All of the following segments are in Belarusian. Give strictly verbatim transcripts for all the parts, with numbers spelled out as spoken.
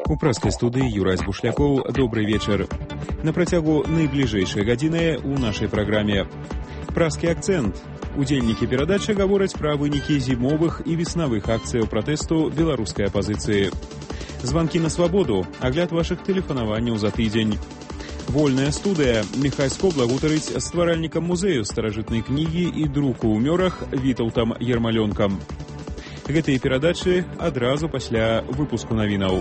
У праскай студыі Юрась Бушлякоў. Добрый вечар. На працягу найбліжэйшай гадзіны ў нашай праграме. Праскі акцэнт. Удзельнікі перадачы гавораць пра вынікі зімовых і веснавых акцыяў пратэсту беларускай апазіцыі. Званкі на свабоду, агляд вашых тэлефанаванняў за тыдзень. Вольная студыя. Міхай Скобла гутарыць з стваральнікам музею старажытнай кнігі і друку ў мёрах Вітаўтам Ермалёнкам. Гэтыя перадачы адразу пасля выпуску навінаў.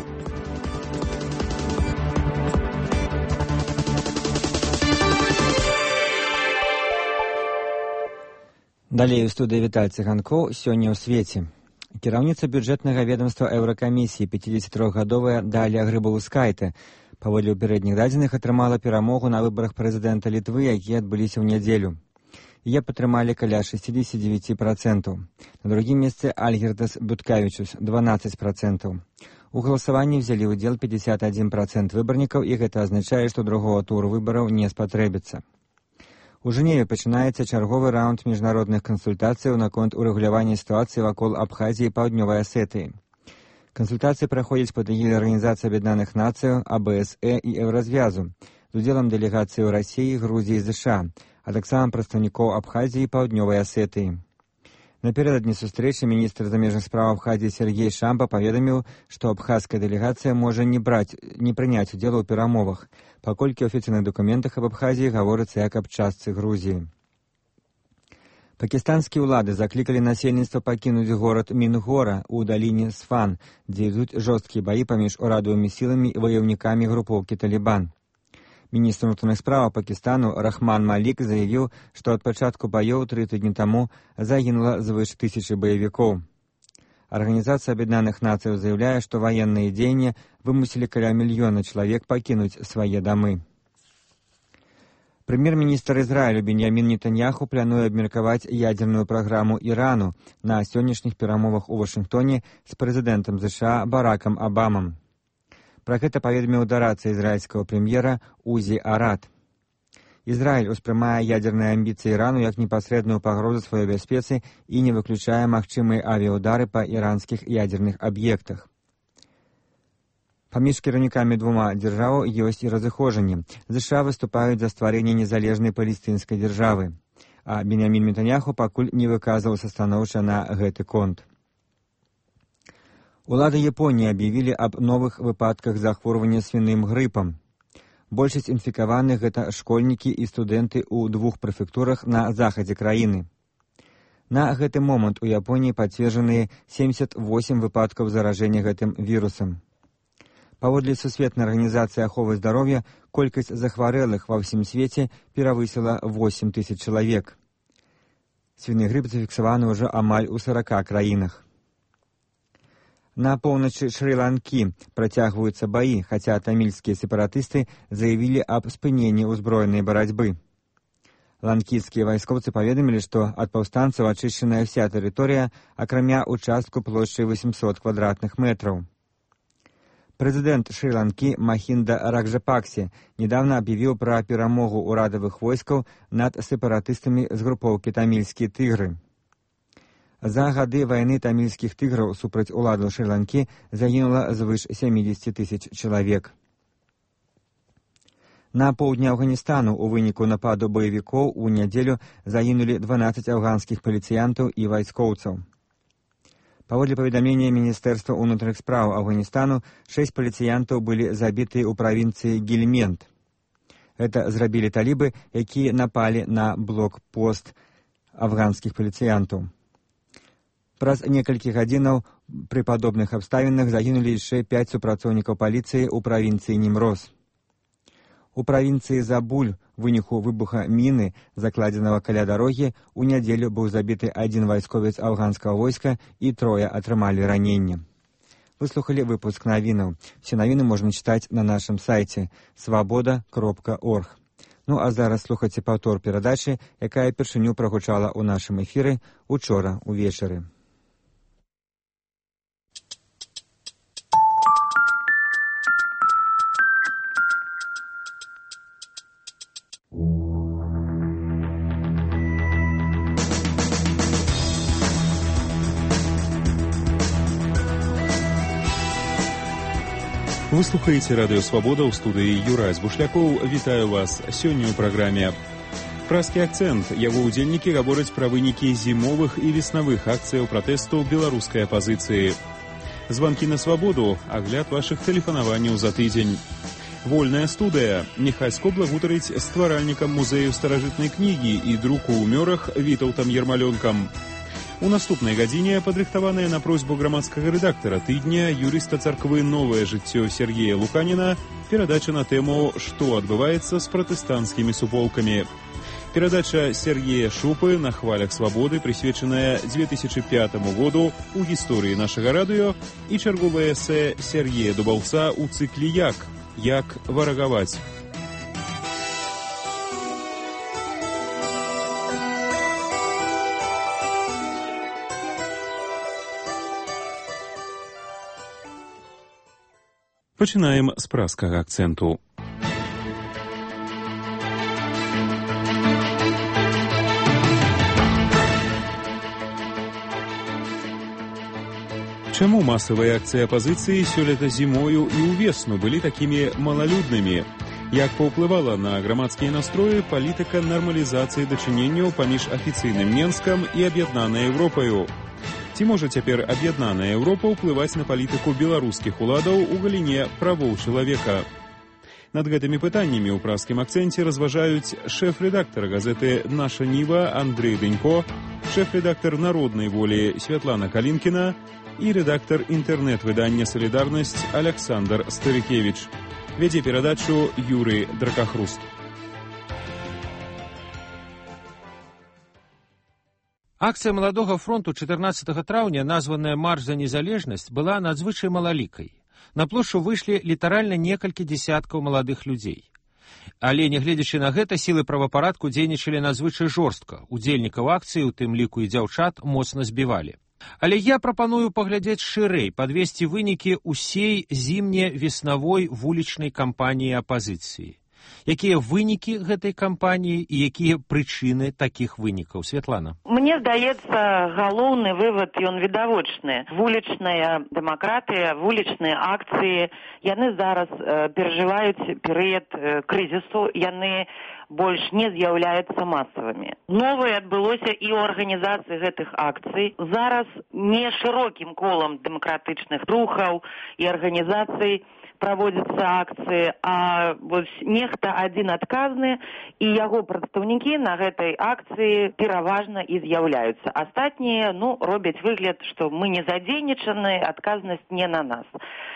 Далей у студыі Віталь Цыганкоў. Сёння ў свеце. Кіраўніца бюджэтнага ведомства Еўракамісіі, пяцідзесятитрохгадовая Далія Грыбаўскайта, паводле папярэдніх дадзеных атрымала перамогу на выбарах прэзідэнта Літвы, якія адбыліся ў нядзелю. Яе падтрымалі каля шестьдесят девять процентов. На другім месцы Альгірдас Бюткавічус, двенадцать процентов. У галасаванні взялі ўдзел пятьдесят один процент выбарнікаў, і гэта азначае, што другога туру выбараў не спатрэбіцца. У Жэневе пачынаецца чарговы раунд міжнародных кансультацыяў наконт урэгулявання сітуацыі вакол Абхазіі і Паўднёвай Асетыі. Кансультацыі праходзяць пад эгідай Арганізацыі Аб'яднаных Нацыяў, А Б С Э і Еўразвязу, з удзелам дэлегацыі ў Расіі, Грузіі і ЗША, а таксама прадстаўнікоў Абхазіі і Паўднёвай Асетыі. Напярэдадні сустрэчы міністр замежных спраў Абхазіі Сергей Шамба паведаміў, што абхазская дэлегацыя можа не браць, не прыняць удзел у перамовах, паколькі ў афіцыйных дакументах аб Абхазіі гаворыцца як аб частцы Грузіі. Пакістанскія ўлады заклікалі насельніцтва пакінуць горад Мінгора ў даліне Сфан, дзе ідуць жорсткія баі паміж урадавымі сіламі і ваяўнікамі групоўкі Талібан. Міністр унутраных справаў Пакістану Рахман Малік заявіў, што ад пачатку баёў тры тыдні таму загінула звыш тысячы баевікоў. Арганізацыя Аб'яднаных Нацыяў заяўляе, што ваенныя дзеянні вымусілі каля мільёна чалавек пакінуць свае дамы. Прэм'ер-міністр Ізраілю Беньямін Нетаньяху плануе абмеркаваць ядзерную праграму Ірану на сённяшніх перамовах у Вашынгтоне з прэзідэнтам ЗША Баракам Абамам. Пра гэта паведаміў да рацыі ізраільскага прэм'ера Узі Арад. Ізраіль успрымае ядзерныя амбіцыі Ірану як непасрэдную пагрозу сваёй бяспецы і не выключае магчымыя авіяўдары па іранскіх ядзерных аб'ектах. Паміж кіраўнікамі двума дзяржаваў ёсць і разыходжанні. ЗША выступаюць за стварэнне незалежнай палестынскай дзяржавы, а Беньямін Нетаньяху пакуль не выказваўся станоўча на гэты конт. Улады Японіі аб'явілі аб новых выпадках захворвання свіным грыпам. Большасць інфікаваных гэта школьнікі і студэнты ў двух прэфектурах на захадзе краіны. На гэты момант у Японіі пацверджаныя семьдесят восемь выпадкаў заражэння гэтым вірусам. Паводле Сусветнай арганізацыі аховы здароўя, колькасць захварэлых ва ўсім свеце перавысіла восемь тысяч чалавек. Свіны грып зафіксаваны ўжо амаль у сорока краінах. На поўначы Шры-Ланкі працягваюцца баі, хаця тамільскія сепаратысты заявілі аб спыненні ўзброенай барацьбы. Ланкійскія вайскоўцы паведамілі, што ад паўстанцаў ачышчаная ўся тэрыторыя, акрамя участку плошчай восемьсот квадратных метраў. Прэзідэнт Шры-Ланкі Махінда Раджапаксе недавно аб'явіў пра перамогу ўрадавых войскаў над сепаратыстамі з групоўкі тамільскія тыгры. За гады вайны тамільскіх тыграў супраць уладаў Шры-Ланкі загінула звыш семьдесят тысяч чалавек. На поўдні Афганістану ў выніку нападу баевікоў у нядзелю загінулі дванаццаць афганскіх паліцыянтаў і вайскоўцаў. Паводле паведамлення Міністэрства ўнутраных спраў Афганістану, шэсць паліцыянтаў былі забітыя ў правінцыі Гельмент. Гэта зрабілі талібы, якія напалі на блокпост афганскіх паліцыянтаў. Праз некалькі гадзінаў пры падобных абставінах загінулі яшчэ пяць супрацоўнікаў паліцыі ў правінцыі Німроз. У правінцыі Забуль выніку выбуха міны, закладзенага каля дарогі, у нядзелю быў забіты адзін вайсковец афганскага войска і трое атрымалі раненне. Выслухалі выпуск навінаў. Все навіны можна чытаць на нашым сайце свабода кропка орг. Ну а зараз слухайце паўтор перадачы, якая першыню прагучала ў нашым эфіры учора ўвечары. Вы слухаеце радыё Свабода, ў студыі Юрай Збушлякоў. Вітаю вас сёння ў праграме. Празкі акцэнт. Яго ўдзельнікі гавораць пра вынікі зімовых і веснавых акцыяў пратэсту беларускай апазіцыі. Званкі на Свабоду, агляд вашых тэлефанаванняў за тыдзень. Вольная студыя. Міхась Скобла гутарыць з стваральнікам музею старажытнай кнігі і друку ў мёрах Вітаўтам Ермалёнкам. У наступнай гадзіне падрыхтаваная на просьбу грамадскага рэдактара тыдня юрыста царквы «Новае жыццё» Сергея Луканіна перадача на тэму «Што адбываецца з пратэстанцкімі суполкамі». Перадача Сергея Шупы на хвалях свабоды, прысвечаная дзве тысячы пятаму году ў гісторыі нашага радыё, і чарговае эсэ Сергея Дубаўца ў цыкле «Як? Як варагаваць?». Пачынаем з празкага акцэнту. Чаму масавыя акцыі апазіцыі сёлета зімою і ўвесну былі такімі малалюднымі? Як паўплывала на грамадскія настроі палітыка нармалізацыі дачыненняў паміж афіцыйным Менскам і аб'яднанай Еўропаю? Ці можа цяпер аб'яднаная Еўропа ўплываць на палітыку беларускіх уладаў у галіне правоў чалавека? Над гэтымі пытаннямі ў празкім акцэнце разважаюць шэф-рэдактар газеты «Наша Ніва» Андрэй Дэнько, шэф-рэдактар «Народнай волі» Святлана Калінкіна і рэдактар інтэрнэт-выдання «Салідарнасць» Аляксандр Старыкевіч. Вядзе перадачу Юрый Дракахруст. Акцыя маладога фронту чатырнаццатага траўня, названая «Марш за незалежнасць», была надзвычай малалікай. На плошчу выйшлі літаральна некалькі дзесяткаў маладых людзей. Але, нягледзячы на гэта, сілы правапарадку дзейнічалі надзвычай жорстка. Удзельнікаў акцыі, у тым ліку і дзяўчат, моцна збівалі. Але я прапаную паглядзець шырэй, падвесці вынікі ўсей зімне-веснавой вулічнай кампаніі апазіцыі. Якія вынікі гэтай кампаніі і якія прычыны такіх вынікаў? Святлана. Мне здаецца, галоўны вывад, ён відавочны. Вулічная дэмакратыя, вулічныя акцыі, яны зараз э, перажываюць перыяд э, крызісу, яны больш не з'яўляюцца масавымі. Новае адбылося і ў арганізацыі гэтых акцый. Зараз не шырокім колам дэмакратычных рухаў і арганізацый праводзяцца акцыі, а вось нехта адзін адказны, і яго прадстаўнікі на гэтай акцыі пераважна і з'яўляюцца. Астатнія, ну, робяць выгляд, што мы не задзейнічаны, адказнасць не на нас.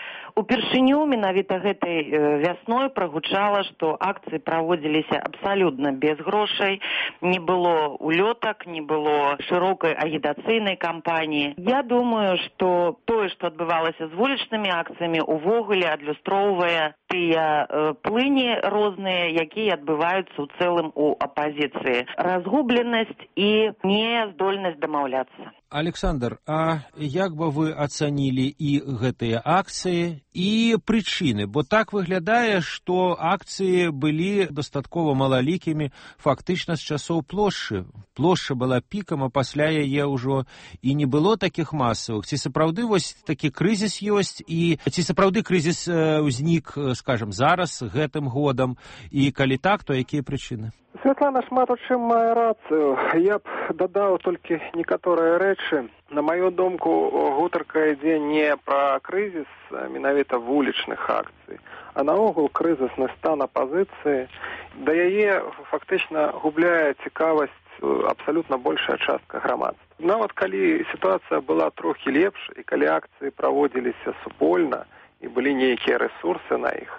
Упершыню менавіта гэтай вясной прагучала, што акцыі праводзіліся абсалютна без грошай, не было улётак, не было шырокай агітацыйнай кампаніі. Я думаю, што тое, што адбывалася з вулічнымі акцыямі, увогуле адлюстроўвае тыя э, плыні розныя, якія адбываюцца ў цэлым у апазіцыі. Разгубленасць і нездольнасць дамаўляцца. Александр, а як бы вы ацанілі і гэтыя акцыі, і прычыны? Бо так выглядае, што акцыі былі дастаткова малалікімі фактычна з часоў плошчы. Плошча была пікам, а пасля яе ўжо і не было такіх масавых. Ці сапраўды вось такі крызіс ёсць, і ці сапраўды крызіс э, ўзнік, скажам, зараз, гэтым годам, і калі так, то якія прычыны? Святлана шмат у чым мае рацыю. Я б дадаў толькі некаторыя рэчы. На маю думку, гутарка ідзе не пра крызіс менавіта вулічных акцый, а наогул крызісны стан апазіцыі. Да яе фактычна губляе цікавасць абсалютна большая частка грамадства. Нават калі сітуацыя была трохі лепш, і калі акцыі праводзіліся супольна, і былі нейкія рэсурсы на іх,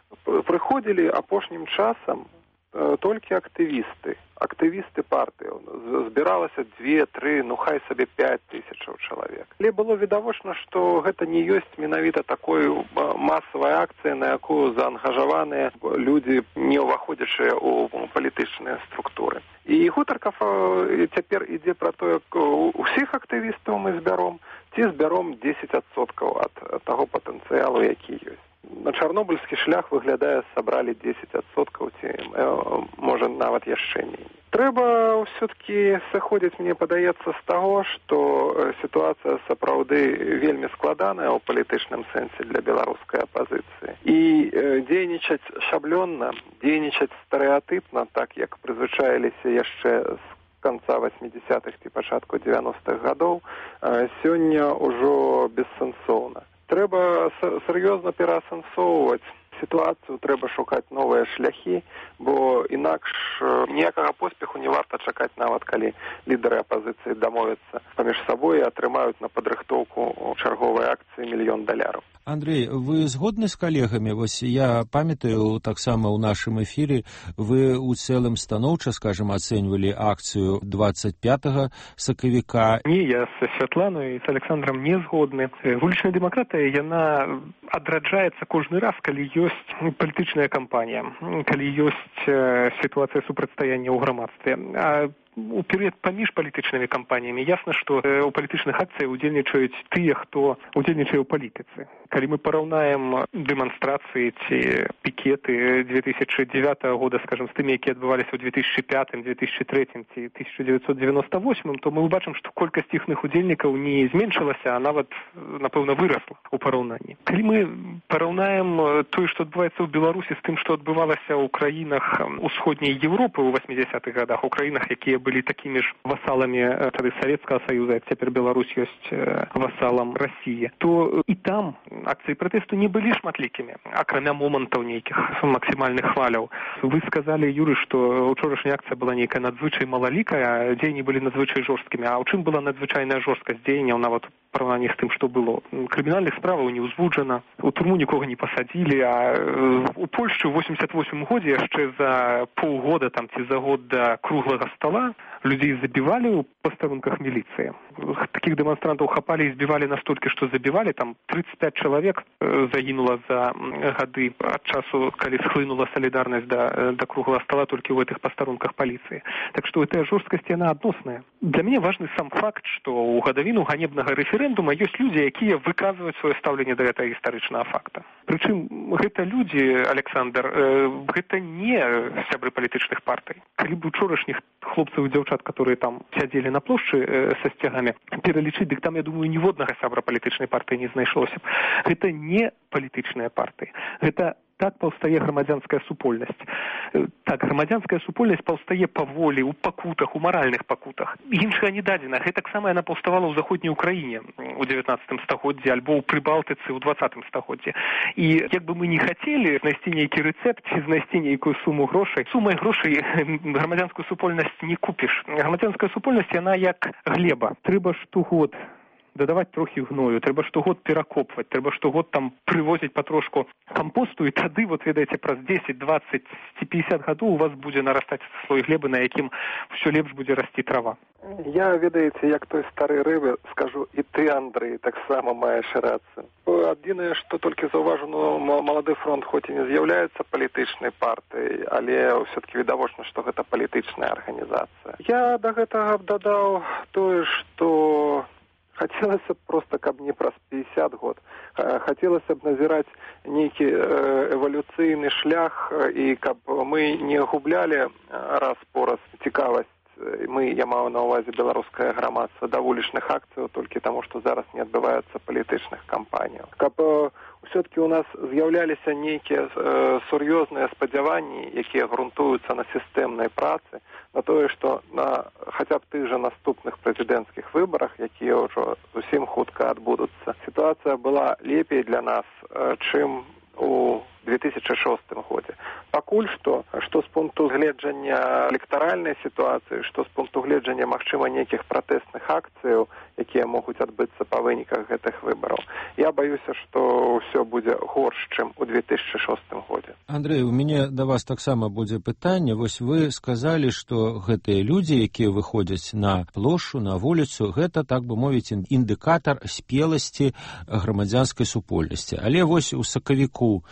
прыходзілі апошнім часам толькі актывісты, актывісты партыі. Збіралася дзве, тры, ну хай сабе пяць тысячаў чалавек. Але было відавочна, што гэта не ёсць менавіта такой масавай акцыі, на якую заангажаваныя людзі, не ўваходзячыя ў палітычныя структуры. І гутарка цяпер ідзе пра тое, усіх актывістаў мы збяром, ці збяром дзесяць адсоткаў ад таго патэнцыялу, які ёсць. на чарнобыльскі шлях выглядае сабралі дзесяць адсоткаў ці можа нават яшчэ меней. Трэба ўсё-такі сыходзіць, мне падаецца, з таго, што сітуацыя сапраўды вельмі складаная ў палітычным сэнсе для беларускай апазіцыі. І дзейнічаць шаблённа, дзейнічаць стэрэатыпна, так як прызвычаіліся яшчэ з конца восьмидесятых ці пачатку девяностых гадоў, сёння ўжо бессэнсоўна. Трэба сур'ёзна пераасэнсоўваць сітуацыю, трэба шукаць новыя шляхі, бо інакш ніякага поспеху не варта чакаць, нават калі лідары апазіцыі дамовяцца паміж сабой і атрымаюць на падрыхтоўку чарговай акцыі мільён даляраў. Андрей, вы згодны з калегамі? Вось я памятаю, таксама ў нашым эфіры вы ў цэлым станоўча, скажем, ацэньвалі акцыю двадцать пятага сакавіка. Не, я з Святланай і з Александром не згодны. Вулічная дэмакратыя, яна адраджаецца кожны раз, калі ёсць палітычная кампанія, калі ёсць сітуацыя супрацьстаяння ў грамадстве. А у перыяд паміж палітычнымі кампаніямі ясна, што ў палітычных акцыях удзельнічаюць тыя, хто удзельнічае ў палітыцы. Калі мы параўнаем дэманстрацыі ці пікеты две тысячи девятого года, скажем, з тымі, якія адбываліся ў две тысячи пятым, две тысячи третьем ці тысяча девятьсот девяносто восьмым, то мы ўбачым, што колькасць іхных удзельнікаў не зменшылася, а нават, напэўна, вырасла ў параўнанні. Калі мы параўнаем тое, што адбываецца ў Беларусі з тым, што адбывалася ў краінах усходняй Европы ў восьмидесятых гадах, у краінах, якія былі такімі ж васаламі тады Савецкага Саюза, як цяпер Беларусь ёсць васалам Расіі, то і там акцыі пратэсту не былі шматлікімі, акрамя момантаў нейкіх максімальных хваляў. Вы сказалі, Юры, што учорашняя акцыя была нейкая надзвычай малалікая, а дзеянні былі надзвычай жорсткімі. А ў чым была надзвычайная жорсткасць дзеянняў, нават у параўнанні з тым, што было? Крымінальных справаў не ўзвуджана, у турму нікога не пасадзілі, а у Польшчы ў восемьдесят восьмым годзе яшчэ за паўгода там ці за год да круглага стола людзей забівалі ў пастарунках міліцыі. Такіх дэманстрантаў хапалі і збівалі настолькі, што забівалі, там тридцать пять чалавек загінула за гады ад часу, калі схлынула салідарнасць да, да круглага стола толькі ў гэтых пастарунках паліцыі. Так што гэтая жорсткасць, яна адносная. Для мяне важны сам факт, што ў гадавіну ганебнага рэферэндума ёсць людзі, якія выказваюць сваё стаўленне да гэтага гістарычнага факта. Прычым гэта людзі, Александр, гэта не сябры палітычных партый. Калі б учорашніх хлопцаў і дзяўчат, которые там сядзелі на плошчы э, са сцягамі, пералічыць, дык там, я думаю, ніводнага сябра палітычнай партыі не знайшлося б. Гэта не палітычныя партыі. Гэта так паўстае грамадзянская супольнасць. Так, грамадзянская супольнасць паўстае паволі, у пакутах, у маральных пакутах. Іншага не дадзена. Гэта таксама яна паўставала ў заходняй Украіне ў дзевятнаццатым стагоддзі альбо ў Прыбалтыцы ў двадцатым стагоддзі. І як бы мы не хацелі знайсці нейкі рэцэпт ці знайсці нейкую суму грошай, сумай грошай грамадзянскую супольнасць не купіш. Грамадзянская супольнасць, яна як глеба. Трэба штогод дадаваць трохі гною, трэба штогод перакопваць, трэба штогод там прывозіць патрошку кампосту, і тады, вот ведаеце, праз дзесяць, дваццаць ці пятьдесят гадоў у вас будзе нарастаць слой глебы, на якім ўсё лепш будзе расці трава. Я, ведаеце, як той стары рыбы, скажу, і ты, Андрей, таксама маеш рацыю. Адзінае, што толькі заўважу, ну, Малады фронт хоць і не з'яўляецца палітычнай партыяй, але ўсё-такі відавочна, што гэта палітычная арганізацыя. Я да гэтага б дадаў тое, што хацелася б проста, каб не праз пятьдесят год. Хацелася б назіраць нейкі эвалюцыйны шлях, і каб мы не гублялі раз-пораз цікавасць, мы, я маю на ўвазе беларускае грамадства, да вулічных акцыяў толькі таму, што зараз не адбываецца палітычных кампаніяў. Каб ўсё-такі у нас з'яўляліся нейкія э, сур'ёзныя спадзяванні, якія грунтуюцца на сістэмнай працы, на тое, што на хаця б тых жа наступных прэзідэнцкіх выбарах, якія ўжо зусім хутка адбудуцца, сітуацыя была лепей для нас, э, чым у две тысячи шостым годзе. Пакуль што, што з пункту гледжання электаральнай сітуацыі, што з пункту гледжання, магчыма, нейкіх пратэсных акцыяў, якія могуць адбыцца па выніках гэтых выбараў, я баюся, што ўсё будзе горш, чым у две тысячи шостым годзе. Андрей, у мяне да вас таксама будзе пытанне. Вось вы сказалі, што гэтыя людзі, якія выходзяць на плошчу, на вуліцу, гэта, так бы мовіць, індыкатар спеласці грамадзянскай супольнасці. Але вось у сакавіку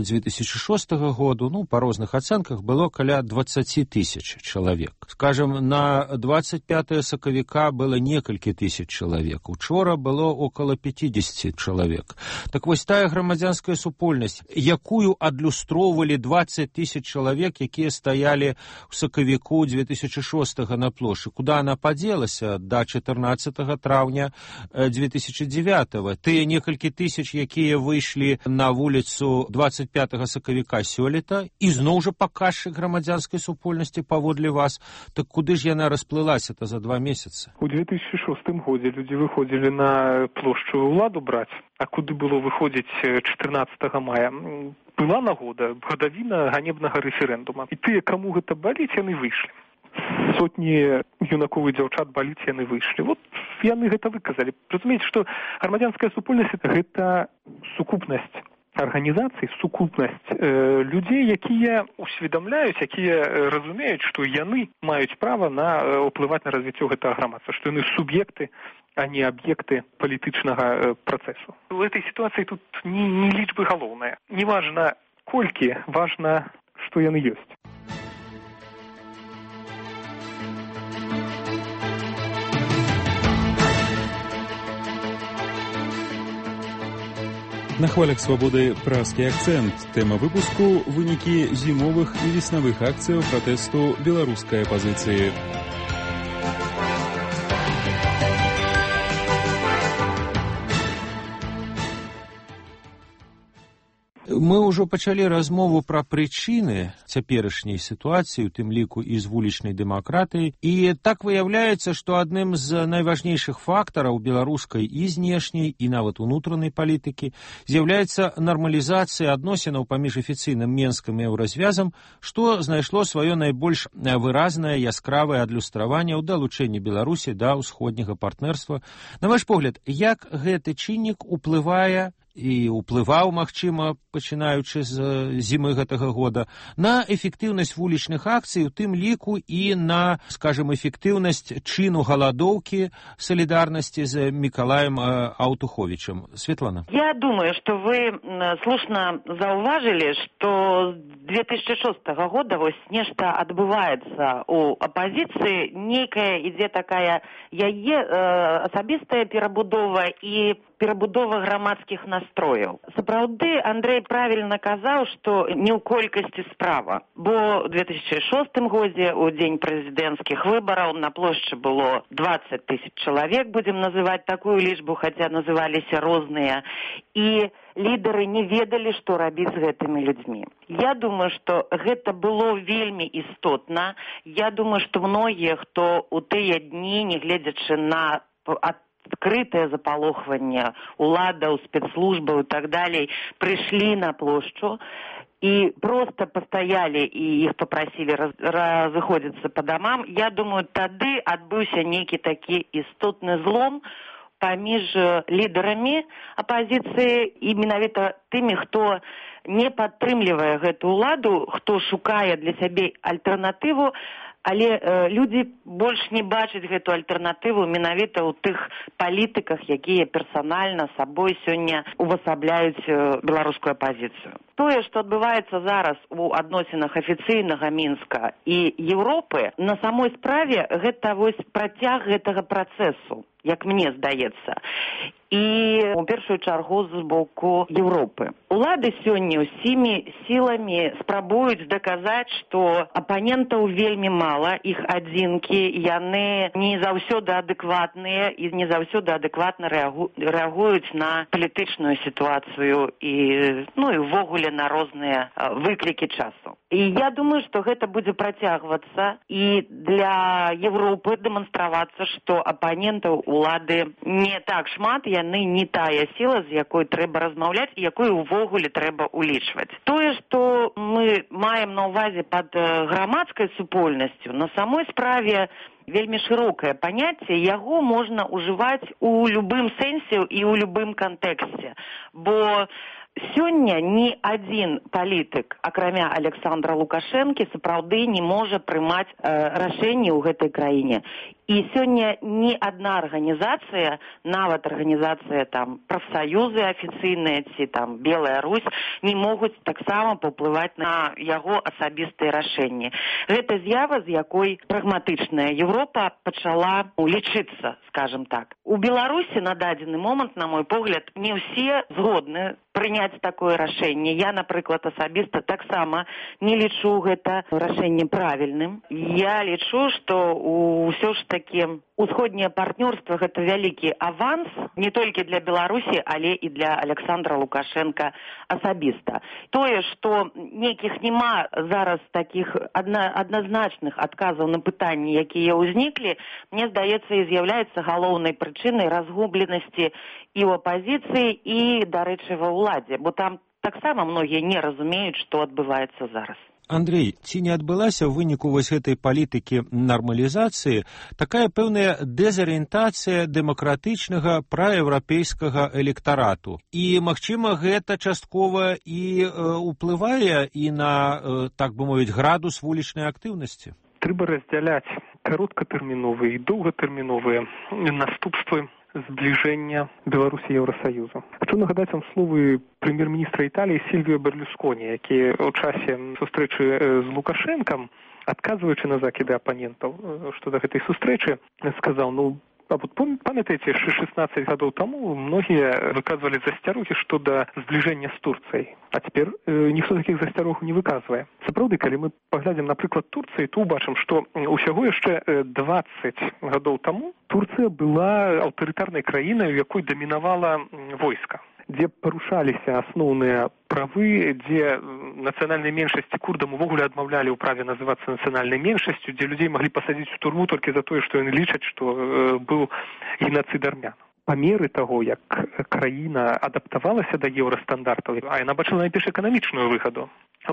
две тысячи шостага году, ну, по розных ацэнках, было каля двадцать тысяч человек. Скажем, на двадцать пятое сакавіка было некалькі тысяч человек. Учора было около пятьдесят человек. Так вось тая грамадзянская супольнасць, якую адлюстроўвалі двадцать тысяч человек, якія стаялі ў сакавіку две тысячи шостага на плошчы. Куда она падзелася да чатырнаццатага траўня две тысячи девятого? Тыя некалькі тысяч, якія выйшлі на вуліцу двадцать пятага сакавіка сёлета, і зноў жа паказчык грамадзянскай супольнасці паводле вас. Так куды ж яна расплылася-то за два месяца? У две тысячи шостым годзе людзі выходзілі на плошчу ўладу браць, а куды было выходзіць чатырнаццатага мая? Была нагода, гадавіна ганебнага рэферэндума. І тыя, каму гэта баліць, яны выйшлі. Сотні юнакоў і дзяўчат баліць, яны выйшлі. Вот яны гэта выказалі. Разумееце, што грамадзянская супольнасць – гэта сукупнасць арганізацый, сукупнасць э, людзей, якія усведамляюць, якія разумеюць, што яны маюць права на э, ўплываць на развіццё гэтага грамадства, што яны суб'екты, а не аб'екты палітычнага э, працэсу. У этой сітуацыі тут не, не лічбы галоўныя. Не важна колькі, важна, што яны ёсць. На хвалях свабоды празкі акцэнт. Тэма выпуску – вынікі зімовых і веснавых акцыяў пратэсту беларускай апазіцыі. Мы ўжо пачалі размову пра прычыны цяперашняй сітуацыі, у тым ліку і з вулічнай дэмакратыяй. І так выяўляецца, што адным з найважнейшых фактараў беларускай і знешняй, і нават унутранай палітыкі з'яўляецца нармалізацыя адносінаў паміж афіцыйным Менскам і еўразвязам, што знайшло сваё найбольш выразнае яскравае адлюстраванне ў далучэнні Беларусі да ўсходняга партнерства. На ваш погляд, як гэты чыннік уплывае і ўплываў, магчыма, пачынаючы з зімы гэтага года, на эфектыўнасць вулічных акцый, у тым ліку і на, скажем, эфектыўнасць чыну галадоўкі солідарнасці з Миколаем Аўтуховичем. Светлана. Я думаю, что вы слушно зауважили, что с две тысячи шостого года вось нешта адбываецца у апозіцыі, нейкая ідзе такая яе э, асабістая перабудова і перабудова грамадскіх настрояў. Сапраўды, Андрей правильно казаў, што не ў колькасці справа, бо ў две тысячи шостым годзе, у дзень прэзідэнцкіх выбараў, на плошчы было двадцать тысяч чалавек, будем называць такую лічбу, хаця называліся розныя, і лідары не ведалі, што рабіць з гэтымі людзьмі. Я думаю, што гэта было вельмі істотна. Я думаю, што многія, хто ў тыя дні, не гледзячы на адкрытае запалохванне уладаў, спецслужбаў і так далей, прыйшлі на плошчу і просто пастаялі і іх папрасілі раз, разыходзіцца па дамам. Я думаю, тады адбыўся нейкі такі істотны злом паміж лідарамі апазіцыі і менавіта тымі, хто не падтрымлівае гэту ўладу, хто шукае для сябе альтэрнатыву, але э, людзі больш не бачаць гэту альтэрнатыву менавіта ў тых палітыках, якія персанальна сабой сёння увасабляюць э, беларускую апазіцыю. Тое, што адбываецца зараз у адносінах афіцыйнага Мінска і Еўропы, на самой справе гэта вось працяг гэтага працэсу, як мне здаецца, і у першую чаргу з боку Еўропы. Улады сёння ўсімі сіламі спрабуюць даказаць, што апанентаў вельмі мала, іх адзінкі, яны не заўсёды адэкватныя і не заўсёды адэкватна рэагу... рэагуюць на палітычную сітуацыю і, ну, і ўвогуле на розныя выклікі часу. І я думаю, што гэта будзе працягвацца і для Еўропы дэманстравацца, што апанентаў улады не так шмат, яны не тая сіла, з якой трэба размаўляць і якую ўвогуле трэба улічваць. Тое, што мы маем на ўвазе пад грамадскай супольнасцю, на самой справе вельмі шырокае паняцце, яго можна ўжываць у любым сэнсе і ў любым кантэксце, бо сёння ні адзін палітык, акрамя Александра Лукашэнкі, сапраўды не можа прымаць э, рашэнні ў гэтай краіне. І сёння ні адна арганізацыя, нават арганізацыя там прафсаюзы афіцыйныя ці там Белая Русь, не могуць таксама паўплываць на яго асабістыя рашэнні. Гэта з'ява, з якой прагматычная Еўропа пачала лічыцца, скажем так. У Беларусі на дадзены момант, на мой погляд, не ўсе згодны прыняць такое рашэнне. Я, напрыклад, асабіста таксама не лічу гэта рашэнне правільным. Я лічу, што ўсё ж такі усходняе партнёрства гэта вялікі аванс не толькі для Беларусі, але і для Александра Лукашенка асабіста. Тое, што нейкіх няма зараз такіх адна, адназначных адказаў на пытанні, якія ўзніклі, мне здаецца, і з'яўляецца галоўнай прычынай разгубленасці і ў апазіцыі, і, дарэчы, ва ўладзе, бо там таксама многія не разумеюць, што адбываецца зараз. Андрей, ці не адбылася ў выніку вось гэтай палітыкі нармалізацыі такая пэўная дэзарыентацыя дэмакратычнага праеўрапейскага электарату? І, магчыма, гэта часткова і э, ўплывае і на, э, так бы мовіць, градус вулічнай актыўнасці? Трэба раздзяляць кароткатэрміновыя і доўгатэрміновыя наступствы зближення Беларусі і Євросоюзу. Хочу нагадати вам слови прем'єр-міністра Італії Сільвіо Берлюсконі, який у часі зустрічі з Лукашенком, адказуючи на закиди опонентів щодо цієї зустрічі, сказав, ну, а вот памятаете, шестнадцать годов тому многие выказывали засцярогі щодо зближения с Турцией, а теперь э, ніхто таких засцярог не выказывае. Сапраўды, калі мы поглядим, например, Турции, то убачым, что усяго яшчэ двадцать годов тому Турция была аўтарытарнай краінай, у якой дамінавала войска, дзе парушаліся асноўныя правы, дзе нацыянальнай меншасці курдам увогуле адмаўлялі ў праве называцца нацыянальнай меншасцю, дзе людзей маглі пасадзіць у турму толькі за тое, што яны лічаць, што э, быў геноцид армян. Па меры таго, як краіна адаптавалася да еўрастандартаў, а яна бачыла найперш эканамічную выгаду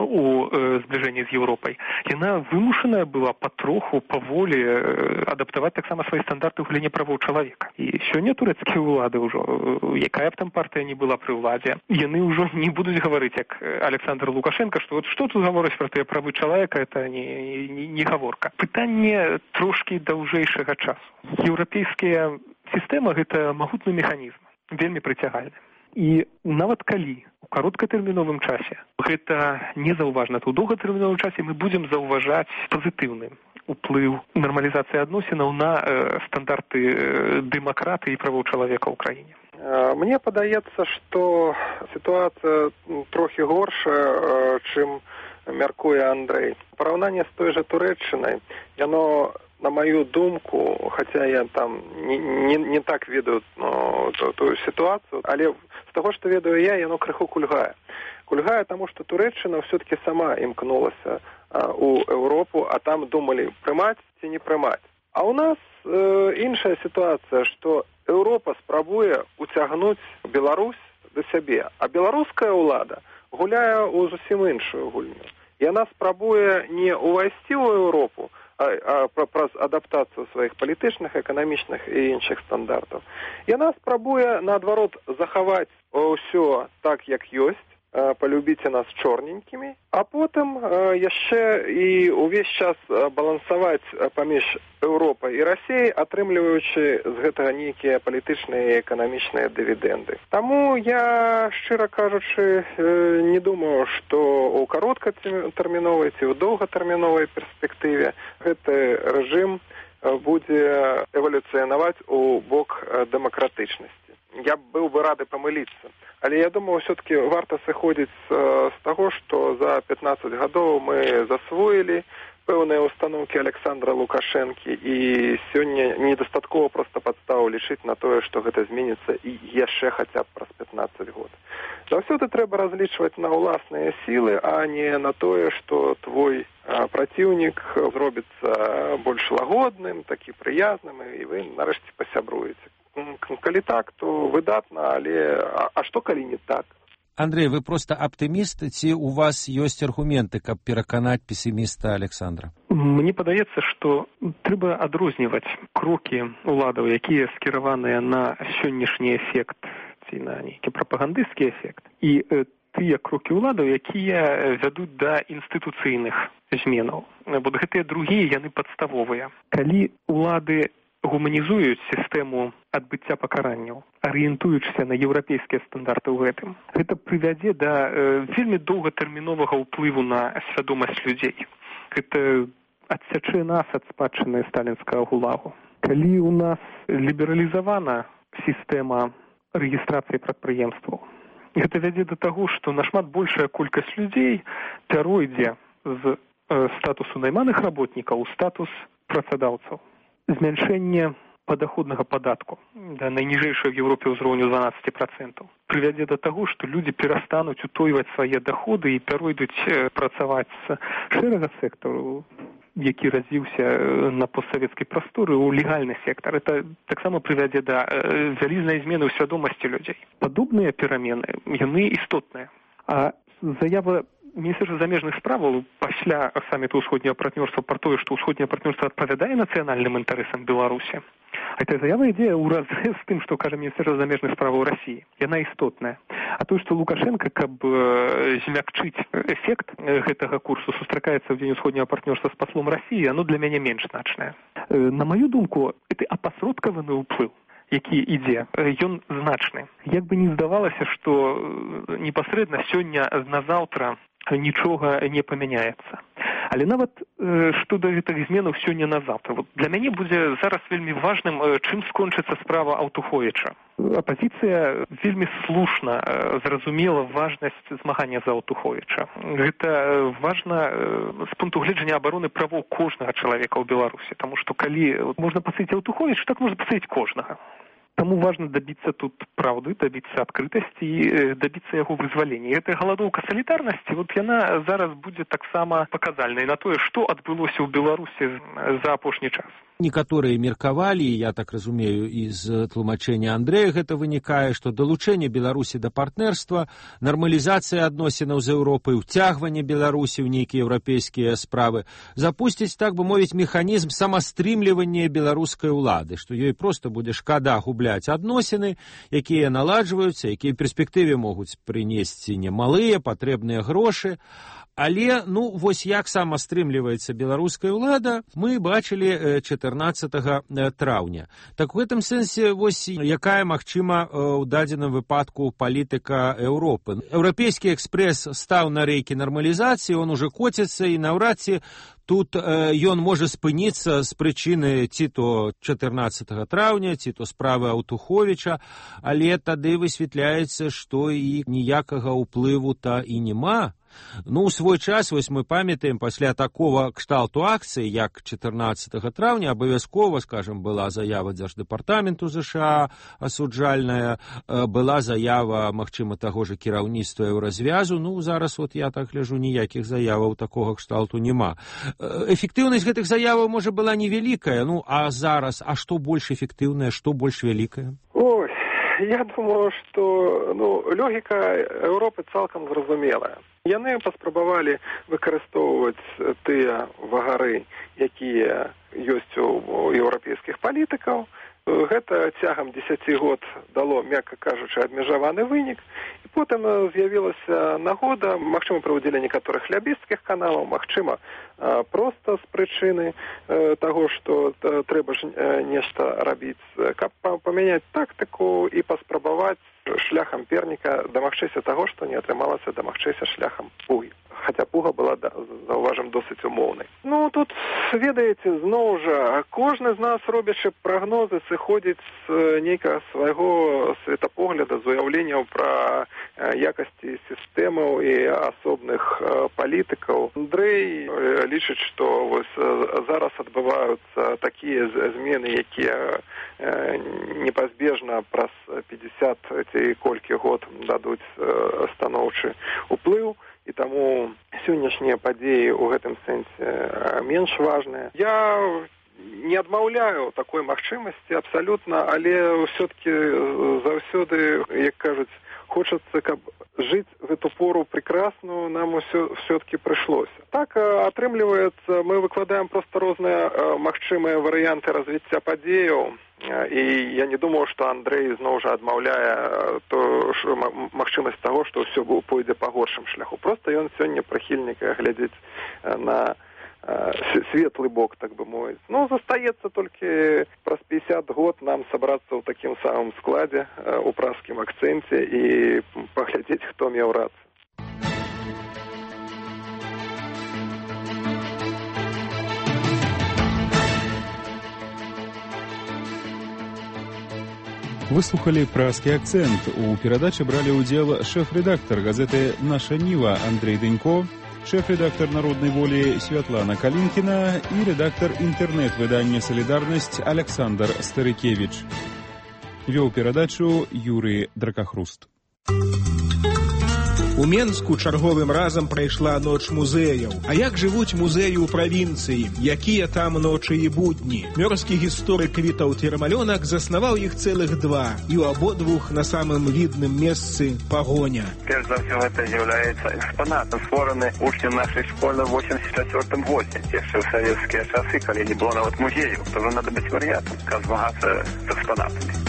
у э, зближэнні з Еўропай, яна вымушаная была патроху, паволі э, адаптаваць таксама свае стандарты ў галіне правоў чалавека. І сёння турэцкія ўлады ўжо, э, якая б там партыя не была пры ўладзе, яны ўжо не будуць гаварыць, як Александр Лукашенко, што вот што тут гаворыць пра тыя правы чалавека, это не, не, не гаворка. Пытанне трошкі даўжэйшага часу. Еўрапейскія сістэма – гэта магутны механізм, вельмі прыцягальны. І нават калі у кароткатэрміновым часе гэта незаўважна, то ў доўгатэрміновым часе мы будзем заўважаць пазітыўны уплыў нармалізацыі адносінаў на э, стандарты э, дэмакратыі і правоў чалавека ў краіне. Мне падаецца, што сітуацыя трохі горшая, чым мяркуе Андрэй. Параўнанне з той жа Турэччынай, яно, на мою думку, хотя я там не, не, не так ведаю ну, ту, ту ситуацию, але з того, что ведаю я, яно крыху кульгае. Кульгае тому, что Турэччына все-таки сама імкнулася а, у Европу, а там думали, прымаць ці не прымаць. А у нас э, іншая ситуация, что Европа спрабуе уцягнуць Беларусь до сябе, а беларуская ўлада гуляе у зусім іншую гульню. Яна спрабуе не увайсці ў Европу, а праз адаптацыю сваіх палітычных, эканамічных і іншых стандартаў. Яна спрабуе, наадварот, захаваць ўсё так, як ёсць, полюбіце нас чорненькімі, а потым яшчэ і ўвесь час балансаваць паміж Еўропай і Расіяй, атрымліваючы з гэтага нейкія палітычныя і эканамічныя дывідэнды. Таму я, шчыра кажучы, не думаю, што ў кароткатэрміновай ці ў доўгатэрміновай перспектыве гэты рэжым будзе эвалюцыянаваць у бок дэмакратычнасці. Я быў бы рады памыліцца. Але я думаю, все-таки варта сыходзіць з таго, што за пятнаццаць гадоў мы засвоілі пэўныя установкі Александра Лукашэнкі, і сёння недастаткова проста падставу лічыць на тое, што гэта зменіцца і яшчэ хаця б праз пятнаццаць год. Заўсёды трэба разлічваць на ўласныя сілы, а не на тое, што твой праціўнік зробіцца больш лагодным, такі прыязным, і вы нарэшце пасябруеце. Калі так, то выдатна, але а, а што калі не так? Андрей, вы просто аптыміст, ці у вас ёсць аргументы, каб пераканаць песіміста Александра? Мне падаецца, што трэба адрозніваць крокі ўладаў, якія скіраваныя на сённяшні эфект ці на нейкі прапагандысцкі эфект. І э, тыя крокі ўладаў, якія вядуць да інстытуцыйных зменаў. Бо гэтыя другія, яны падставовыя. Калі ўлады гуманізуюць сістэму адбыцця пакаранняў, арыентуючыся на еўрапейскія стандарты ў гэтым, гэта прывядзе да э, вельмі доўгатэрміновага ўплыву на свядомасць людзей. Гэта адсячэ нас ад спадчыны сталінскага гулагу. Калі ў нас лібералізавана сістэма рэгістрацыі прадпрыемстваў, гэта вядзе да таго, што нашмат большая колькасць людзей пяройдзе з э, статусу найманых работнікаў у статус працадаўцаў. Змяншэнне падаходнага падатку да найніжэйшага в Европе ўзроўню дванаццаць працэнтаў прывядзе да таго, што людзі перастануць утойваць свае даходы і пяройдуць э, працаваць з шэрага сектару, які развіўся на постсавецкай прасторы ў легальны сектар. Это таксама прывядзе да э, вялізнай змены ў свядомасці людзей. Падобныя перамены, яны істотныя. А заява Міністэрства замежных справаў пасля саміту ўсходняга партнёрства пра тое, што ўсходняе партнёрства адпавядае нацыянальным інтарэсам Беларусі. Гэта заява ідзе ў разрэз з тым, што кажа Міністэрства замежных справаў Расіі. Яна істотная. А тое, што Лукашенко, каб э, змякчыць эфект гэтага курсу, сустракаецца ў дзень усходняга партнёрства з паслом Расіі, оно для мяне менш значнае. Э, на маю думку, это апасродкаваны ўплыў, які ідзе, ён значны. Як бы не здавалася, што непасрэдна сёння назаўтра нічога не памяняецца. Але нават э, што да гэтых зменаў сёння на заўтра. Вот для мяне будзе зараз вельмі важным, э, чым скончыцца справа Аўтуховіча. Апазіцыя вельмі слушна э, зразумела важнасць змагання за Аўтуховіча. Гэта э, важна э, з пункту гледжання абароны правоў кожнага чалавека ў Беларусі. Таму што калі можна пасадзіць Аўтуховіча, так можна пасадзіць кожнага. Таму важна дабіцца тут праўды, дабіцца адкрытасці і дабіцца яго вызвалення. І гэтая галадоўка салідарнасці, вот яна зараз будзе таксама паказальнай на тое, што адбылося ў Беларусі за апошні час. Некаторыя меркавалі, я так разумею, з тлумачэння Андрэя гэта вынікае, што далучэнне Беларусі да партнерства, нармалізацыя адносінаў з Еўропай, уцягванне Беларусі ў нейкія еўрапейскія справы запусціць, так бы мовіць, механізм самастрымлівання беларускай улады, што ёй проста будзе шкада губляць адносіны, якія наладжваюцца, якія ў перспектыве могуць прынесці немалыя патрэбныя грошы. Але, ну, вось як сама стрымліваецца беларуская ўлада, мы бачылі чатырнаццатага траўня. Так у гэтым сэнсе, вось якая, магчыма, ў дадзеным выпадку палітыка Еўропы. Еўрапейскі экспрэс стаў на рэйкі нармалізацыі, он уже коціцца, і наўрад ці тут э, ён можа спыніцца з прычыны ці то чатырнаццатага траўня, ці то справы Аўтуховіча, але тады высвятляецца, што і ніякага ўплыву-то і няма. Ну, у свой час, вось мы памятаем, пасля такого кшталту акцыі, як чатырнаццатага траўня, абавязкова, скажем, была заява Дзярждэпартаменту ЗША асуджальная, была заява, магчыма, таго ж кіраўніцтва Еўразвязу. Ну, зараз, вот я так гляжу, ніякіх заяваў такога кшталту няма. Эфектыўнасць гэтых заяваў, можа, была невялікая, ну, а зараз, а што больш эфектыўнае, што больш вялікае? Ой, я думаю, што, ну, логіка Еўропы цалкам зразумелая. Яны паспрабавалі выкарыстоўваць тыя вагары, якія ёсць у еўрапейскіх палітыкаў. Гэта цягам дзесяці год дало, мякка кажучы, абмежаваны вынік. І потым з'явілася нагода, магчыма, пры ўдзеле некаторых лябісцкіх каналаў, магчыма, проста з прычыны таго, што трэба ж нешта рабіць, каб памяняць тактыку і паспрабаваць шляхам перніка дамагчыся таго, што не атрымалася дамагчыся шляхам пугі. Хаця пуга была, да, заўважым, досыць умоўнай. Ну, тут, ведаеце, зноў жа, кожны з нас, робячы прагнозы, сыходзіць з нейкага свайго светапогляда, з уяўленняў пра якасці сістэмаў і асобных палітыкаў. Андрэй лічыць, што вось зараз адбываюцца такія змены, якія непазбежна праз пятьдесят ці колькі год дадуць станоўчы ўплыў. І таму сённяшнія падзеі ў гэтым сэнсе менш важныя. Я не адмаўляю такой магчымасці абсалютна, але ўсё-такі заўсёды, як кажуць, хочацца, каб жить в эту пору прекрасную нам все, все-таки пришлось. Так, атрымліваецца, мы выкладаем просто розныя магчымыя варыянты развіцця падзеяў, і я не думаю, што Андрэй зноў жа адмаўляе то, ш, магчымасць таго, што ўсё пойдзе па горшым шляху. Просто ён сёння прыхільнік глядзець на светлый бок, так бы мовіць. Ну, застаецца толькі праз пятьдесят год нам сабрацца ў такім самым складзе, у праскім акцэнце і паглядзець, хто меў рацыю. Вы слухали «Празкі акцэнт». У перадачы бралі ўдзел шэф-рэдактар газеты «Наша Ніва» Андрэй Дэнько, шеф-редактор «Народной воли» Святлана Калинкина и редактор интернет-выдания «Солидарность» Александр Старыкевич. Вёў перадачу Юрий Дракахруст. У Менску чарговым разам прайшла ноч музеяў. А як жывуць музеі ў правінцыі? Якія там ночы і будні? Мёрзкі гісторык Вітаўт Ермалёнак заснаваў іх цэлых два, і ў абодвух на самым відным месцы пагоня. Перш за ўсё гэта з'яўляецца экспанатам, створаны вучнем нашай школы ў восемьдесят четвёртым годзе. Яшчэ ў савецкія часы, калі не было нават музею, то надо быць варыятам, каб змагацца з экспанатамі.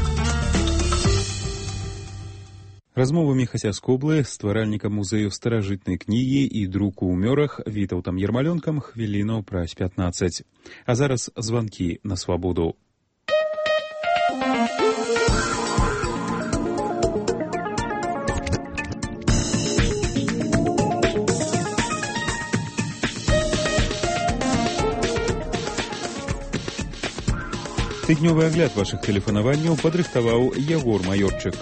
Размова Міхася Скоблы, стваральніка музею старажытнай кнігі і друку ў мёрах Вітаўтам Ермалёнкам хвілінаў праз пятнаццаць. А зараз званкі на свабоду. Тыднёвы агляд вашых тэлефанаванняў падрыхтаваў Ягор Маёрчык.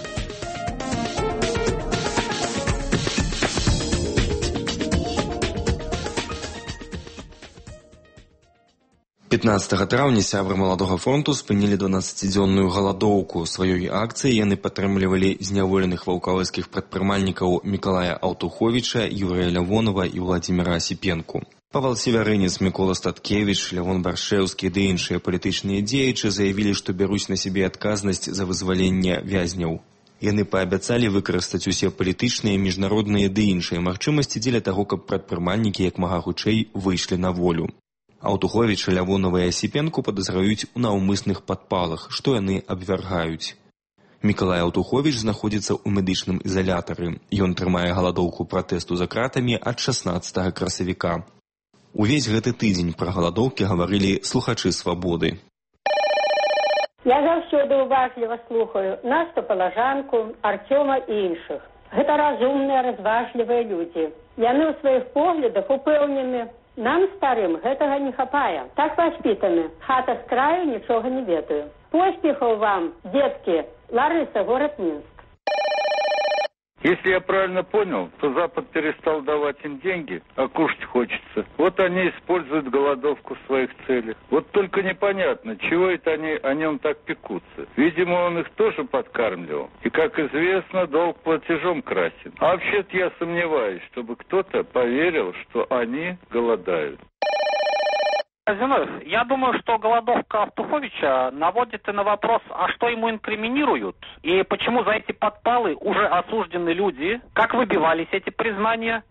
пятнаццатага траўня сябры маладога фронту спынілі дванаццацідзённую галадоўку. Сваёй акцыяй яны падтрымлівалі зняволеных ваўкавыцкіх прадпрымальнікаў Мікалая Аўтуховіча, Юрыя Лявонова і Владзіміра Асіпенку. Павал Севярынец, Мікола Статкевіч, Лявон Баршэўскі ды іншыя палітычныя дзеячы заявілі, што бяруць на сябе адказнасць за вызваленне вязняў. Яны паабяцалі выкарыстаць усе палітычныя, міжнародныя ды іншыя магчымасці дзеля таго, каб прадпрымальнікі як мага хутчэй выйшлі на волю. Аўтуховіча, Лявонова і Асіпенку падазраюць у наўмысных падпалах, што яны абвяргаюць. Мікалай Аўтуховіч знаходзіцца ў медычным ізалятары. Ён трымае галадоўку пратэсту за кратамі ад шаснаццатага красавіка. Увесь гэты тыдзень пра галадоўкі гаварылі слухачы свабоды. Я заўсёды уважліва слухаю Насту Палажанку, Артёма і іншых. Гэта разумныя, разважлівыя людзі. Яны ў сваіх поглядах упэўнены. Нам, старым, гэтага не хапае. Так воспитаны. Хата з краю, нічога не ведаю. Поспехаў вам, детки. Ларыса, город Минск. Если я правильно понял, то Запад перестал давать им деньги, а кушать хочется. Вот они используют голодовку в своих целях. Вот только непонятно, чего это они о нем так пекутся. Видимо, он их тоже подкармливал. И, как известно, долг платежом красен. А вообще-то я сомневаюсь, чтобы кто-то поверил, что они голодают. Зиновьев, я думаю, что голодовка Аўтуховича наводит и на вопрос, а что ему инкриминируют, и почему за эти подпалы уже осуждены люди, как выбивались эти признания?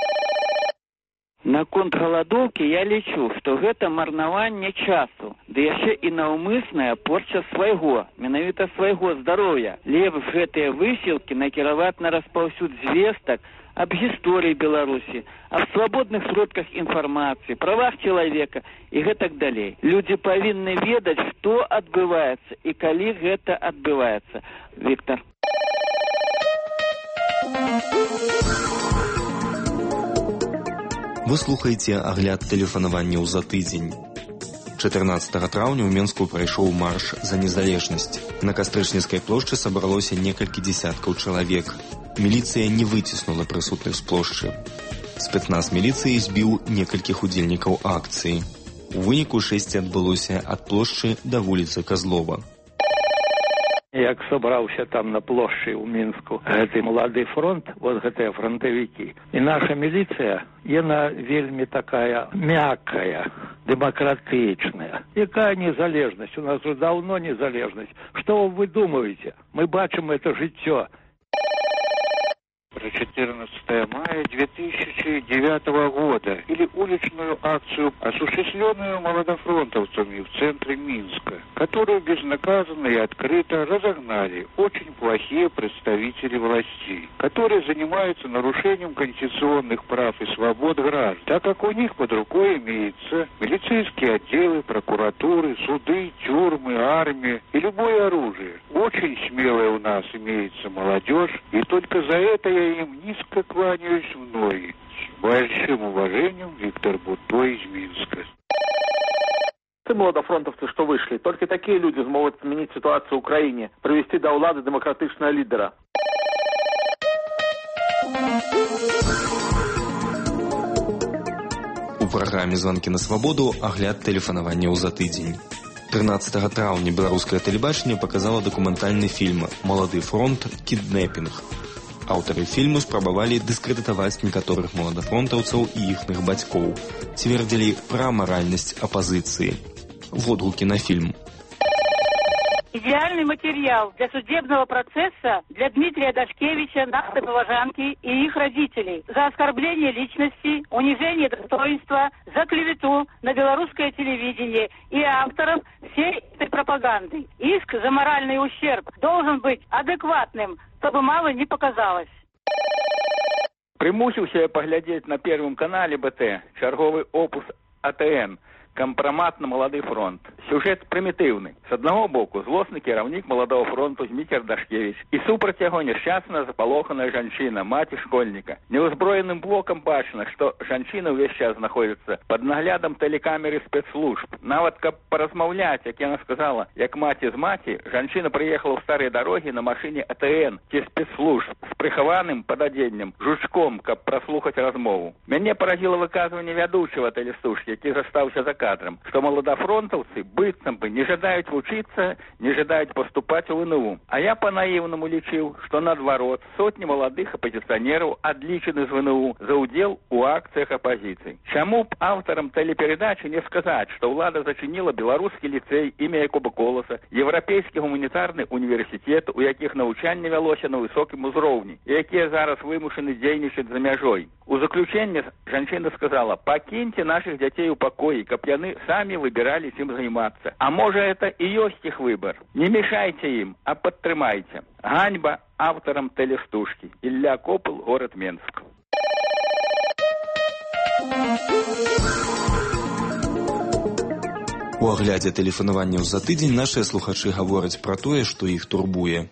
Наконт галадоўкі я лічу, што гэта марнаванне часу, ды яшчэ і наўмысная порча свайго, менавіта свайго здароўя. Лепш гэтыя высілкі накіраваць на распаўсюд звестак об гісторыі Беларусі, об свабодных сродках інфармацыі, правах чалавека і гэтак далей. Людзі павінны ведаць, што адбываецца і калі гэта адбываецца. Віктор. Вы слухаеце агляд тэлефанаванняў за тыдзень. чатырнаццатага траўня ў Менску прайшоў марш за незалежнасць. На Кастрычніцкай плошчы сабралося некалькі дзесяткаў чалавек. Міліцыя не выціснула прысутных з плошчы. Спецназ міліцыі збіў некалькіх удзельнікаў акцыі. У выніку шэсце адбылося ад плошчы да вуліцы Казлова. Як сабраўся там на плошчы ў Мінску гэты малады фронт, вот гэтыя фронтавікі. І наша міліцыя, яна вельмі такая мяккая, дэмакратычная. Якая незалежнасць? У нас уже давно незалежнасць. Што вы думаете? Мы бачым это жыццё. про четырнадцатое мая две тысячи девятого года, или уличную акцию, осуществленную молодофронтовцами в центре Минска, которую безнаказанно и открыто разогнали очень плохие представители властей, которые занимаются нарушением конституционных прав и свобод граждан, так как у них под рукой имеются милицейские отделы, прокуратуры, суды, тюрьмы, армия и любое оружие. Очень смелая у нас имеется молодежь, и только за это я им низко кланяюсь в ноги. С большим уважением, Виктор Бутой из Минска. Ты, молодофронтовцы, что вышли, только такие люди смогут изменить ситуацию в Украине, привести до улады демократичного лидера. У праграме «Звонки на свободу» агляд тэлефанаванняў за тыдзень. тринадцатого траўня беларускае тэлебачанне показало дакументальны фільм «Малады фронт. Кіднэпінг». Аўтары фільму спрабавалі дыскрэдытаваць некаторых маладафронтаўцаў і іхных бацькоў, цвердзілі пра маральнасць апазіцыі. Водгукі на фильм. Идеальный материал для судебного процесса для Дмитрия Дашкевича, Насты Положанки и их родителей за оскорбление личности, унижение достоинства, за клевету на белорусское телевидение и авторов всей этой пропаганды. Иск за моральный ущерб должен быть адекватным, чтобы мало не показалось. Прымусіўся паглядзець на Первом канале БТ чарговы опус АТН «Компромат на молодый фронт». Сюжет примитивный. С одного боку злостный кіраўнік молодого фронту Дмитрий Дашкевич и супраць яго несчастная заполоханная жанчына, мать школьника. Неузброенным блоком бачно, что жанчына весь час находится под наглядом телекамеры спецслужб. Нават каб поразмаўляць, як яна сказала, як мать из мати, жанчына приехала в старые дороги на машине АТН, ці спецслужб, с прихованным подадзеннем, жучком, каб прослухать размову. Мяне поразило выказывание вядучего телестужки, які застаўся за кадром, что молодофронтовцы быццам бы не жадаюць вучиться, не жадаюць поступать в ВНУ. А я по-наивному лічыў, что наадварот сотни молодых оппозиционеров отличены з ВНУ за удел у акциях оппозиции. Чаму б авторам телепередачи не сказать, что влада зачинила белорусский лицей імя Якуба Колоса, Европейский гуманитарный университет, у якіх навучанне вялося на высокім узроўні, і якія зараз вымушаны дзейнічаць за мяжой. У заключенне жанчына сказала: «Покиньте наших детей у покоя, каб яны сами выбирали, чем заниматься. А может, это и есть их выбор. Не мешайте им, а подтрымайте». Ганьба авторам телестужки. Илья Копыл, город Минск. У аглядзе тэлефанаванняў за тыдзень нашыя слухачы гавораць пра тое, што іх турбуе.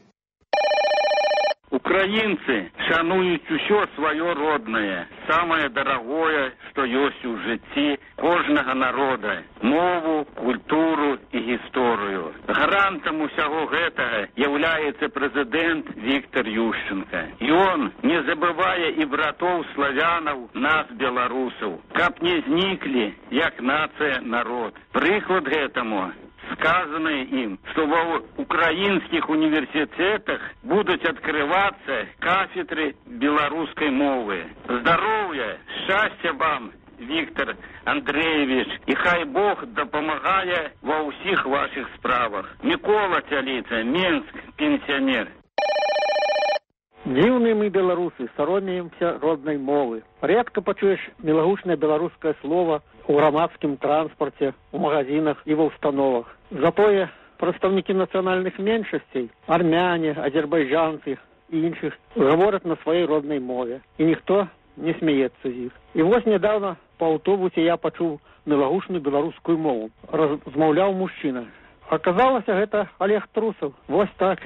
Украинцы шануюць усё свое родное, самое дорогое, что есть у жыцці кожнага народа, мову, культуру и гісторыю. Гарантам усяго гэтага является президент Виктор Ющенко. И он не забывая и братов славянов, нас, белорусов, каб не зникли, як нация, народ. Прыклад гэтаму сказанное им, что в украинских университетах будут открываться кафедры белорусской мовы. Здоровья, счастья вам, Виктор Андреевич, и хай Бог допомагає во всех ваших справах. Микола Тяліца, Минск, пенсионер. Дзіўныя мы, беларусы, саромеемся родной мовы. Редко почуешь мілагучнае беларускае слово у грамадскім транспорте, у магазинах и в установах. Затое прадстаўнікі нацыянальных меншасцей, армяне, азербайджанцы и іншых, говорят на своей родной мове. И никто не смеется з іх. И вот недавно по автобусе я почув мілагучную беларускую мову. Размаўляў мужчина. Оказалось, это Олег Трусов. Вот так.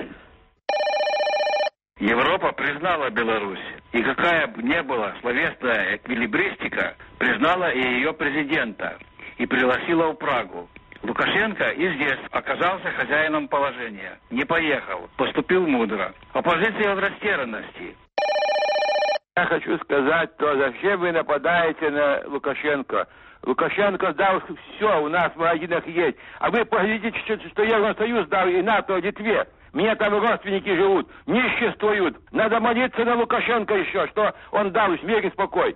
Европа признала Беларусь. И какая бы ни была словесная эквилибристика, признала и ее президента. И пригласила в Прагу. Лукашенко и здесь оказался хозяином положения. Не поехал. Поступил мудро. Оппозиция в растерянности. Я хочу сказать, что зачем вы нападаете на Лукашенко? Лукашенко дал все, у нас в магазинах есть. А вы поглядите, что, что Евросоюз дал и НАТО, Литве. Мне там родственники живут, ниществуют. Надо молиться на Лукашенко еще, что он дал мир и спокой.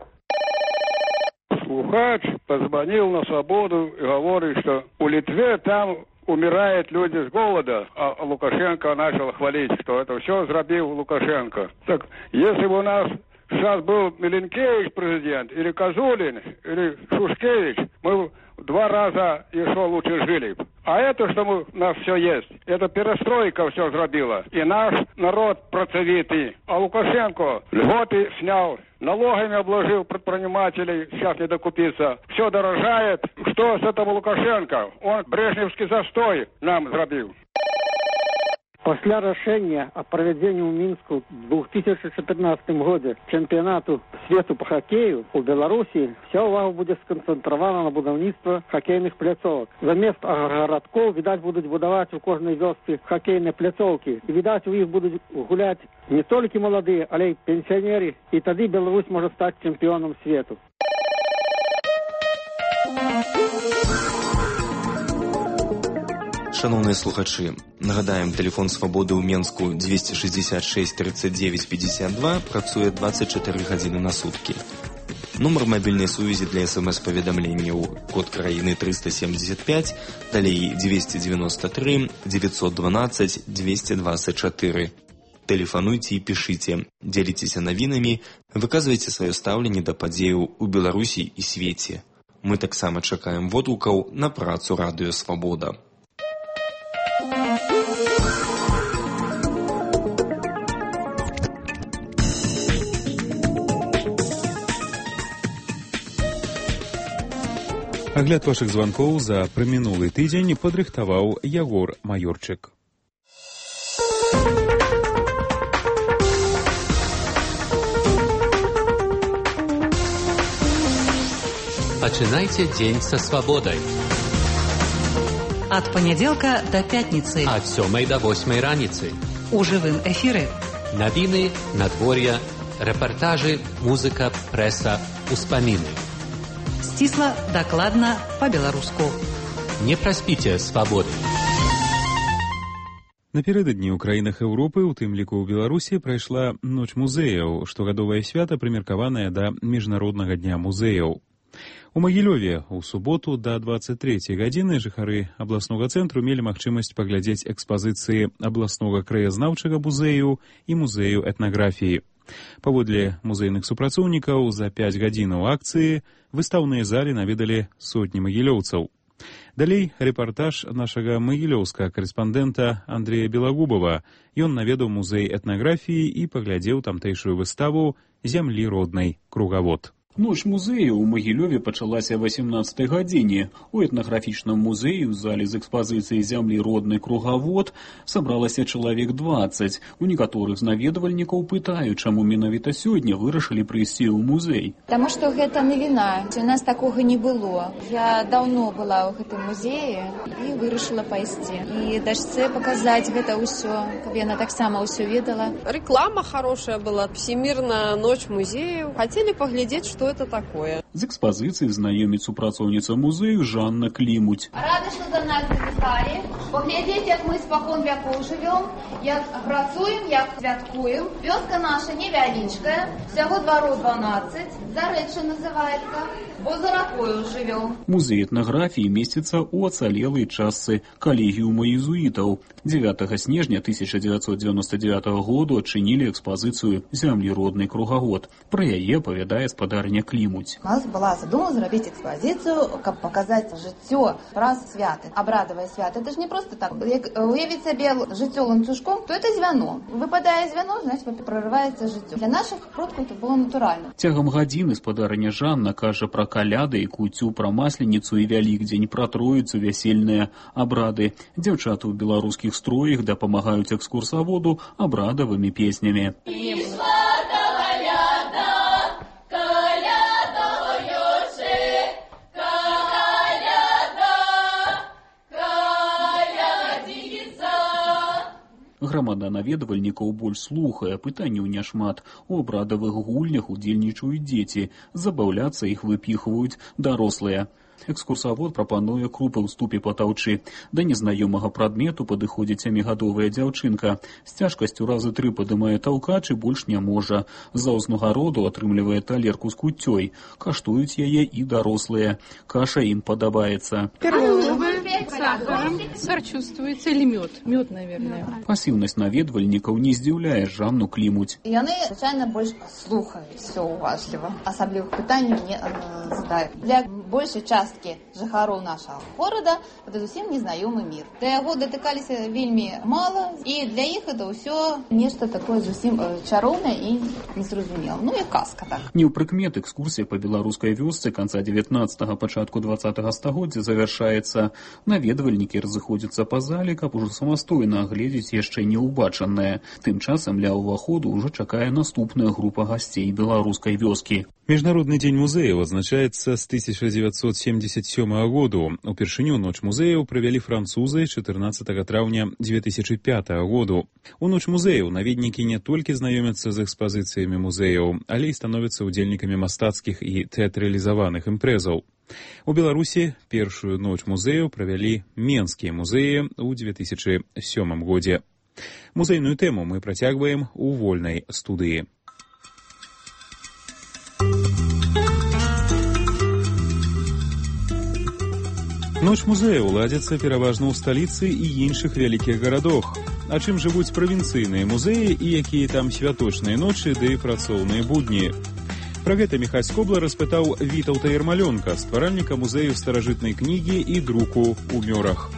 Слухач позвонил на свободу и говорит, что у Литве там умирают люди с голода, а Лукашенко начал хвалить, что это все зробил Лукашенко. Так, если бы у нас сейчас был Миленкевич президент, или Козулин, или Шушкевич, мы два раза еще лучше жили. А это, что мы, у нас все есть, это перестройка все зробила. И наш народ процветый. А Лукашенко льготы снял, налогами обложил предпринимателей, сейчас не докупиться. Все дорожает. Что с этого Лукашенко? Он брежневский застой нам зробил. Пасля рашэння о правядзенні ў Мінску ў две тысячи пятнадцатым годзе чэмпіянату свету по хоккею у Беларусі вся ўвага будзе сканцэнтравана на будаўніцтва хоккейных пляцовак. Замест гарадкоў, відаць, будуць будаваць у кожнай вёсцы хоккейныя пляцоўкі. І, відаць, у іх будуць гуляць не толькі маладыя, але і пенсіянеры. І тады Беларусь можа стаць чэмпіёнам свету. Шановные слухачи, нагадаем, телефон свободы у Менску двести шестьдесят шесть тридцать девять пятьдесят два працует двадцать четыре гадзіны на сутки. Номер мобильной связи для смс-поведомлений код краины триста семьдесят пять, далее двести девяносто три девятьсот двенадцать двести двадцать четыре. Телефонуйте и пишите, делитесь навінамі, выказывайте свое стаўленне да падзеяў у Беларусі і свеце. Мы таксама чакаем водгукаў на працу радыё Свабода. Агляд вашых званкоў за прамінулы тыдзень падрыхтаваў Ягор Маёрчык. Пачынайце дзень са свабодай. Ад панядзелка да пятніцы. Ад сёмай да восьмай раніцы. У жывым эфіры. Навіны, надвор'я, рэпартажы, музыка, прэса, успаміны. Сцісла, дакладна, па-беларуску. Не праспіце свабоды. Напярэдадні ў краінах Еўропы, у тым ліку ў Беларусі, прайшла ноч музеяў, штогадовае свята, прымеркаванае да міжнароднага дня музеяў. У Магілёве ў суботу да двадцать трэцяй гадзіны жыхары абласнога цэнтру мелі магчымасць паглядзець экспазіцыі абласнога краязнаўчага музею і музею этнаграфіі. Паводле музейных супрацоўнікаў, за пяць гадзінаў акцыі выстаўныя залі наведалі сотні магілёўцаў. Далей рэпартаж нашага магілёўскага карэспандэнта Андрэя Белагубова. Ён наведаў музей этнаграфіі і паглядзеў тамтэйшую выставу «Зямлі роднай. Кругавод». Ноч музею ў Магілёве пачалася о восемнадцатай гадзіне. У этнаграфічным музеі ў зале з экспазіцыяй «Зямлі роднай. Кругавод» сабралася чалавек дваццаць. У некаторых з наведвальнікаў пытаюць, чаму менавіта сёння вырашылі прыйсці ў музей. Таму што гэта навіна. У нас такога не было. Я даўно была ў гэтым музеі і вырашыла пайсці. І дачцэ паказаць гэта ўсё, каб яна таксама ўсё ведала. Реклама хорошая была. Всемирная ночь музею. Хотели поглядеть, что это такое. З экспазіцыі знаёміць супрацоўніца музею Жанна Клімуць. Рада, што да нас завіталі. Паглядзець, як мы спакон вякоў жывём, як працуем, як святкуем. Вёска наша невялічкая, всяго дваров дванаццаць, Зарэчча называецца, бо за ракою жывём. Музей этнаграфіі месціцца ў ацалелай частцы калегіума езуітаў. дзевятага снежня тысяча девятьсот девяносто девятого году адчынілі экспазіцыю «Зямлі роднай. Кругавод». Пра яе павядае спадарня Клімуць. У нас была задумка зрабіць экспазіцыю, каб паказаць жыццё праз святы. Абрадавае свята. Это ж не просто так. Як уявіць сабе жыццё ланцужком, то это звяно. Выпадае звяно, значит, прорываецца жыццё. Для наших продкаў это было натуральна. Цягам гадзіны спадарня Жанна кажа пра каляды і куцю, пра масленіцу і вялікдзень, пра троіцу, вясельныя абрады. Дзяўчаты ў беларускіх строях дапамагаюць экскурсаводу абрадавымі песнямі. Грамада наведвальнікаў больш слухае, пытанняў няшмат. У абрадавых гульнях удзельнічаюць дзеці, забаўляцца іх выпіхваюць дарослыя. Экскурсавод прапануе крупы ў ступе патаўчы. Да незнаёмага прадмету падыходзіць сямігадовая дзяўчынка. З цяжкасцю разы тры падымае таўкач і больш не можа. За ўзнагароду атрымлівае талерку з куццёй. Каштуюць яе і дарослыя. Каша ім падабаецца. Пірожны. Сахаром. Сахар чувствуется или мед? Мед, наверное. Пасіўнасць наведвальнікаў не здзіўляе Жанну Клімуць. Яны, звычайна, больш слухаюць все уважліва. Асаблівых пытанняў не задаюць. Для большай часткі жыхароў нашага горада гэта зусім незнаёмы мір. Да яго датыкаліся вельмі мала, і для іх это ўсё нешта такое зусім чароўнае і незразумелае. Ну і казка так. Не ў прыкмет экскурсія па беларускай вёсцы канца дзевятнаццатага, пачатку дваццатага стагоддзя завяршаецца. Наведвальнікі разыходзяцца па зале, каб ужо самастойна агледзець яшчэ не ўбачанае. Тым часам ля ўваходу ўжо чакае наступная група гасцей беларускай вёскі. Міжнародны дзень музеяў адзначаецца з тысяча дзевяцьсот семьдесят сёмага году. Упершыню ноч музеяў правялі французы чатырнаццатага траўня дзве тысячы пятага году. У ноч музеяў наведнікі не толькі знаёмяцца з экспазіцыямі музеяў, але і становяцца удзельнікамі мастацкіх і тэатралізаваных імпрэзаў. У Беларусі першую ноч музеяў правялі менскія музеі ў дзве тысячы сёмым годзе. Музейную тэму мы працягваем у вольнай студыі. Ноч музеяў ладзяцца пераважна ў сталіцы і іншых вялікіх гарадах. А чым жывуць правінцыйныя музеі і якія там святочныя ночы ды працоўныя будні? Пра гэта Міхась Скобла распытаў Вітаўта Ярмалёнка, стваральніка музею старажытнай кнігі і друку ў Мёрах.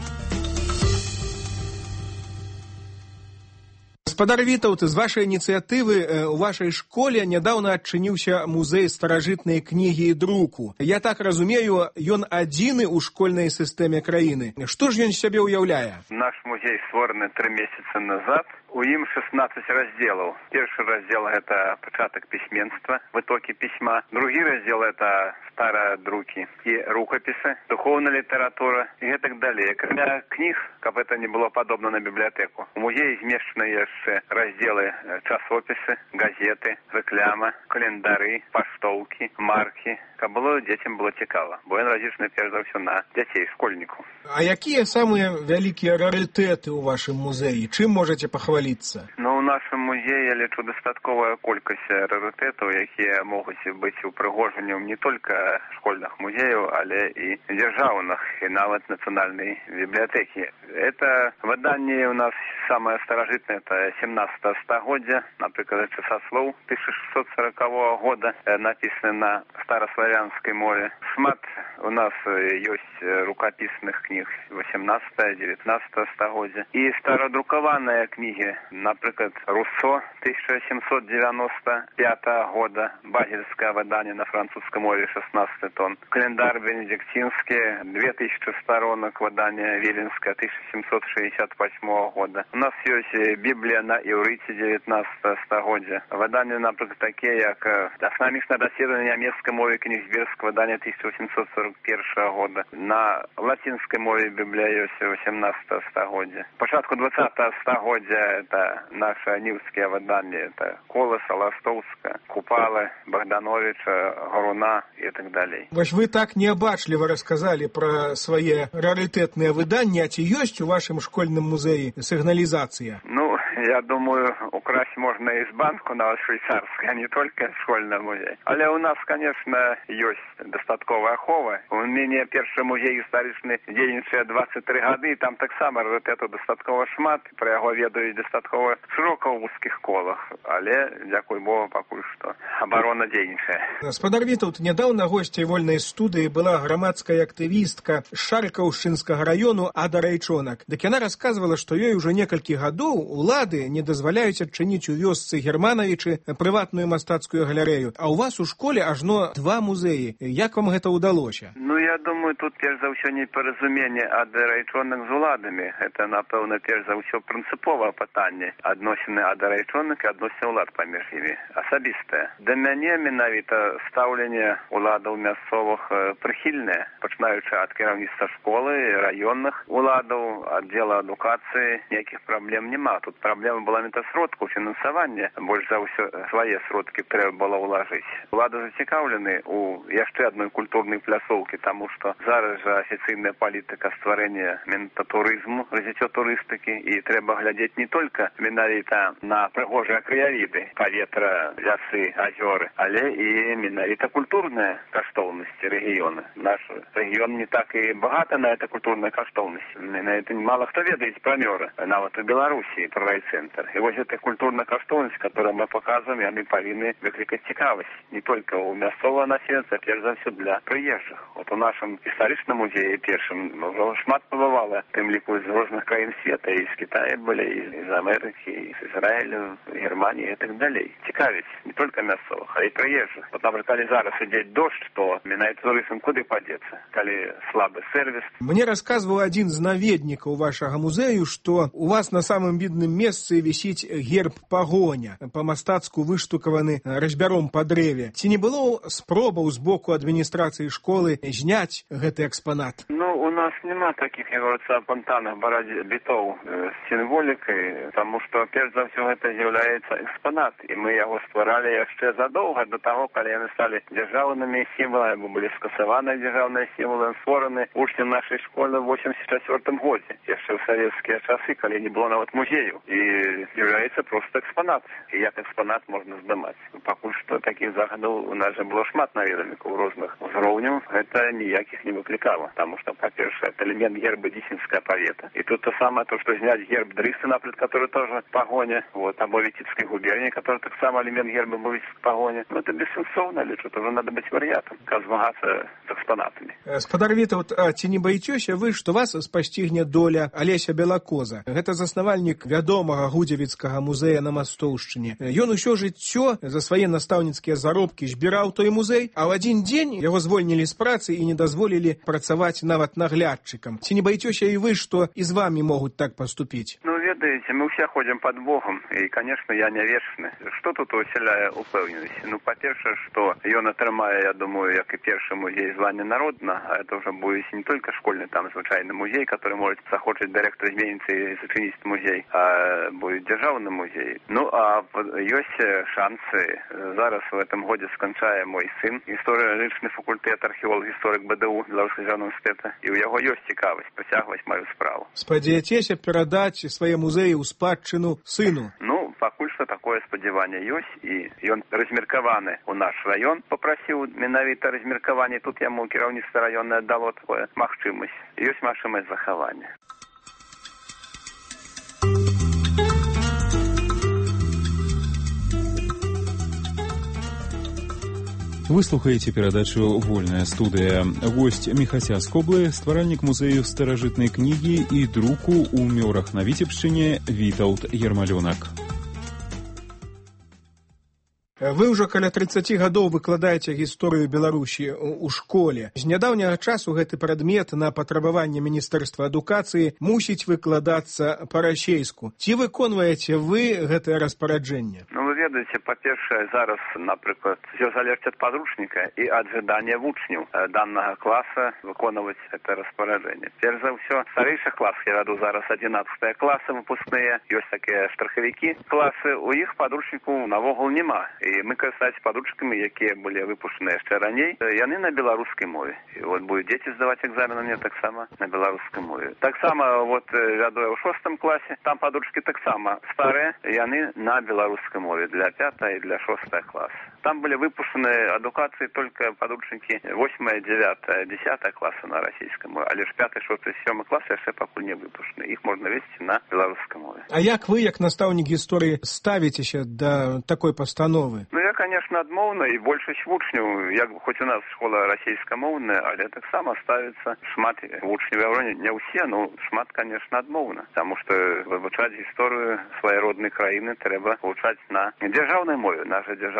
Гаспадар Вітаўт, з вашай ініцыятывы у вашай школе нядаўна адчыніўся музей старажытнай кнігі і друку. Я так разумею, ён адзіны ў школьнай сістэме краіны. Што ж ён сябе ўяўляе? Наш музей створаны тры месяцы назад. У ім шестнадцать разделаў. Першы раздзел – это пачатак пісьменства, вытокі пісьма. Другі раздзел – это старыя друкі і рукапісы, духовная літаратура і гэтак далей. Акрамя кніг, каб это не было падобна на бібліятэку. У музеі змешчаны яшчэ раздзелы часопісы, газеты, рэкляма, календары, паштоўкі, маркі, каб было дзецям было цікава, бо ён разлічаны перш за ўсё на дзяцей, школьнікаў. А якія самыя вялікія рарытэты ў вашым музеі? Чым можаце пахваліцца? Ну, у нашым музеі, я лічу, дастатковая колькасць рарытэтаў, якія могуць быць упрыгожаннем не толькі школьных музеяў, але і дзяржаўных, і нават нацыянальнай бібліятэкі. Это выданне у нас самае старажытнае, это семнадцатага стагоддзя, напрыклад, часаслоў тысяча шестьсот сорокового года, напісаны на стараславянскай мове. Шмат у нас ёсць рукапісных кніг восемнадцатага девятнадцатага стагоддзя. І старадрукаваныя кнігі, напрыклад, Руссо тысяча семьсот девяносто пятого года, базельскае выданне на французскай мове шестнадцать тонн. Календар бенедиктинский, две тысячи сторонок, выдание Виленское тысяча семьсот шестьдесят восьмого года. У нас есть Библия на иврите девятнадцатого стагоддзя. Выдания, например, такие, как «Основничное доследование немецкой мовы Кенигсбергского выдания тысяча восемьсот сорок первого года». На латинской мове Библия есть восемнадцатого стагоддзя. Початку двадцатого стагоддзя это наши нивские выдания. Это Колоса, Ластовска, Купала, Богдановича, Горуна и так далее. Вось вы так неабачліва рассказали про свои раритетные выдания. А ці ёсць у вашем школьном музее сигнализация? Ну, я думаю, украсть можно из банку на швейцарской, а не только школьный музей. Але у нас, конечно, есть достатковая ахова. У меня первый музей историчный дзейнічае двадцать три годы, и там так само раритету достаткова шмат. Про яго ведаюць достаткова широко в узких колах. Але, дзякуй Богу, пакуль што оборона дзейнічае. Гаспадар Вітаўт, нядаўна госцяй вольнай студыі была грамадская актывістка з Шаркаўшчынскага раёну Ада Райчонак. Дык яна расказвала, што ёй ужо некалькі гадоў улады не дазваляюць адчыніць у вёсцы Германавічы прыватную мастацкую галерэю. А ў вас у школе ажно два музеі. Як вам гэта ўдалося? Ну, я думаю, тут перш за ўсё непаразуменне Ады Райчонак з уладамі. Гэта, напэўна, перш за ўсё прынцыповае пытанне. Адносіны Ады Райчонак і адносіны ўлад паміж імі. Асабістае. Да мяне менавіта стаўленне уладаў мясцовых прыхільнае, пачынаючы ад кіраўніцтва школы, раённых уладаў, аддзела адукацыі. Ніякіх праблем няма. Тут праблем Праблема была метасродку, фінансавання. Больш за ўсё свае сродкі трэба было ўлажыць. Улады зацікаўлены у яшчэ адной культурнай пляцоўкі, таму што зараз жа афіцыйная палітыка стварэння менавіта турызму, развіццё турыстыкі, і трэба глядзець не толькі менавіта на прыгожыя краявіды, паветра, лясы, азёры, але і менавіта культурныя каштоўнасці рэгіёна. Наш рэгіён не так і багата на это культурная каштоўнасць. На это мало хто ведае пра Мёры, нават у Беларусі, пра райцэнтр. І вось гэта культурная каштоўнасць, которую мы показываем, яны павінны выклікаць цікавасць не только у мясцового насельніцтва, а перш за ўсё для прыезджых. Вот у нашым гістарычным музеі першым ўжо шмат пабывала, тым ліку з розных краін света, і з Китая былі, і з Амерыкі, і з Ізраілю, Германії і так далей. Цікавіць не только мясцовых, а і прыезджых. Вот, например, калі зараз ідзе дождь, то менавіта турызм куды падзецца, калі слабы сервіс. Мне рассказывал один з наведнікаў вашага музею, што у вас на самым відным месцы вісіць герб пагоня, па-мастацку выштукаваны разьбяром па дрэве. Ці не было спробаў з боку адміністрацыі школы зняць гэты экспанат? Ну, у нас няма таких, як говорится, апантаных бітоў з сімволікай, таму што перш за ўсё гэта з'яўляецца экспанат, і мы яго стваралі яшчэ задоўга до таго, калі яны сталі дзяржаўнымі сімваламі, былі скасаваны дзяржаўныя сімвалы, створаны вучням нашай школы ў восемьдесят четвёртым годзе, яшчэ ў савецкія часы, калі не было нават музею, і з'яўляецца проста экспанат, і як экспанат можна здымаць. Пакуль што такіх захадаў у нас жа было шмат наведвальнікаў розных узроўняў, гэта ніякіх не выклікала, таму што, па-першае, это элемент герба Дзісінская павета. І тут то самае, то, што зняць герб Дрыста, напрыклад, который тоже пагоня, вот, або Віцебскай губернии, который так само элемент герба Віцебскай пагоня. Ну, это бессенсовно, лічу, то уже надо быць варыятам, как змагацца з экспанатамі. Спадар Вітаўт, а ці не баіцёся вы, што вас спасцігне доля Алеся Белакоза? Гэта заснавальнік вядомага гудзевіцкага музея на Мастоўшчыне. Ён усё жыццё за свае настаўніцкія заробкі збіраў той музей, а ў адзін дзень яго звольнілі з працы і не дазволілі працаваць нават наглядчыкам. Ці не баіцёся і вы, што і з вамі могуць так паступіць? Ну, ведаеце, мы ўсе ходзім пад Богом, і, конечно, я не вечны. Што тут усяляе упэўненасць? Ну, па-першае, што ён атрымае, я думаю, як і першы музей звання народна, а это ўжо будзе не толькі школьны, там звычайны музей, который может захочаць дырэктар зменіцца і зачыніць музей, а будзе дзяржаўны музей. Ну, а ёсць шансы. Зараз в этом годзе сканчае мой сын, гісторыя-лірычны факультэт, археолог, гісторык БДУ, Беларускага дзяржаўнага універсітэта, і ў яго ёсць цікавасць працягваць маю справу. Спадзеяцеся перадаць свае музеі ў спадчыну сыну? Ну, пакуль што такое спадзяванне ёсць, і ён размеркаваны ў наш раён, попрасіў менавіта размеркаванне, тут яму кіраўніцтва раённае дало такое магчымасць. Ёсць магчымасць захавання. Вы слухаеце перадачу «Вольная студыя». Госць Міхася Скоблы, стваральнік музею старажытнай кнігі і друку ў Мёрах на Віцебшчыне Вітаўт Ермалёнак. Вы ўжо каля тридцати гадоў выкладаеце гісторыю Беларусі ў школе. З нядаўняга часу гэты прадмет на патрабаванне Міністэрства адукацыі мусіць выкладацца па-расейску. Ці выконваеце вы гэтае распараджэнне? Ну, вы ведаеце, па-першае, зараз, напрыклад, все залежыць ад падручніка і ад жадання вучняў данага класа выконваць гэта распараджэнне. Перш за ўсё, старэйшых класах, я вяду зараз адзінаццатыя класы выпускныя, ёсць такія страхавікі класы, у іх падручніку навогул няма. І мы карыстаемся падручнікамі, якія былі выпушчаны яшчэ раней, яны на беларускай мове. І вот будуць дзеці здаваць экзамены таксама на беларускай мове. Таксама вот вяду я ў шостым класе, там падручнікі таксама старыя, яны на беларускай мове для пятого і для шостого класа. Там были выпущены адукации только подручники восьмого, девятого, десятого класса на российском мове, а лишь пятый, шестой, седьмой классы яшчэ пакуль не выпущены. Их можно вести на белорусском мове. А як вы, як настаўнік гісторыі, ставіцеся да такой пастановы? Ну, я, конечно, адмоўна, і большасць вучняў, як хоць у нас школа расійскамоўная, але таксама ставіцца шмат вучняў, не ўсе, но шмат, конечно, адмоўна, таму што вывучаць гісторыю свае роднай краіны трэба вывучаць на дзяржаўнай мове. Наша дзяржаўная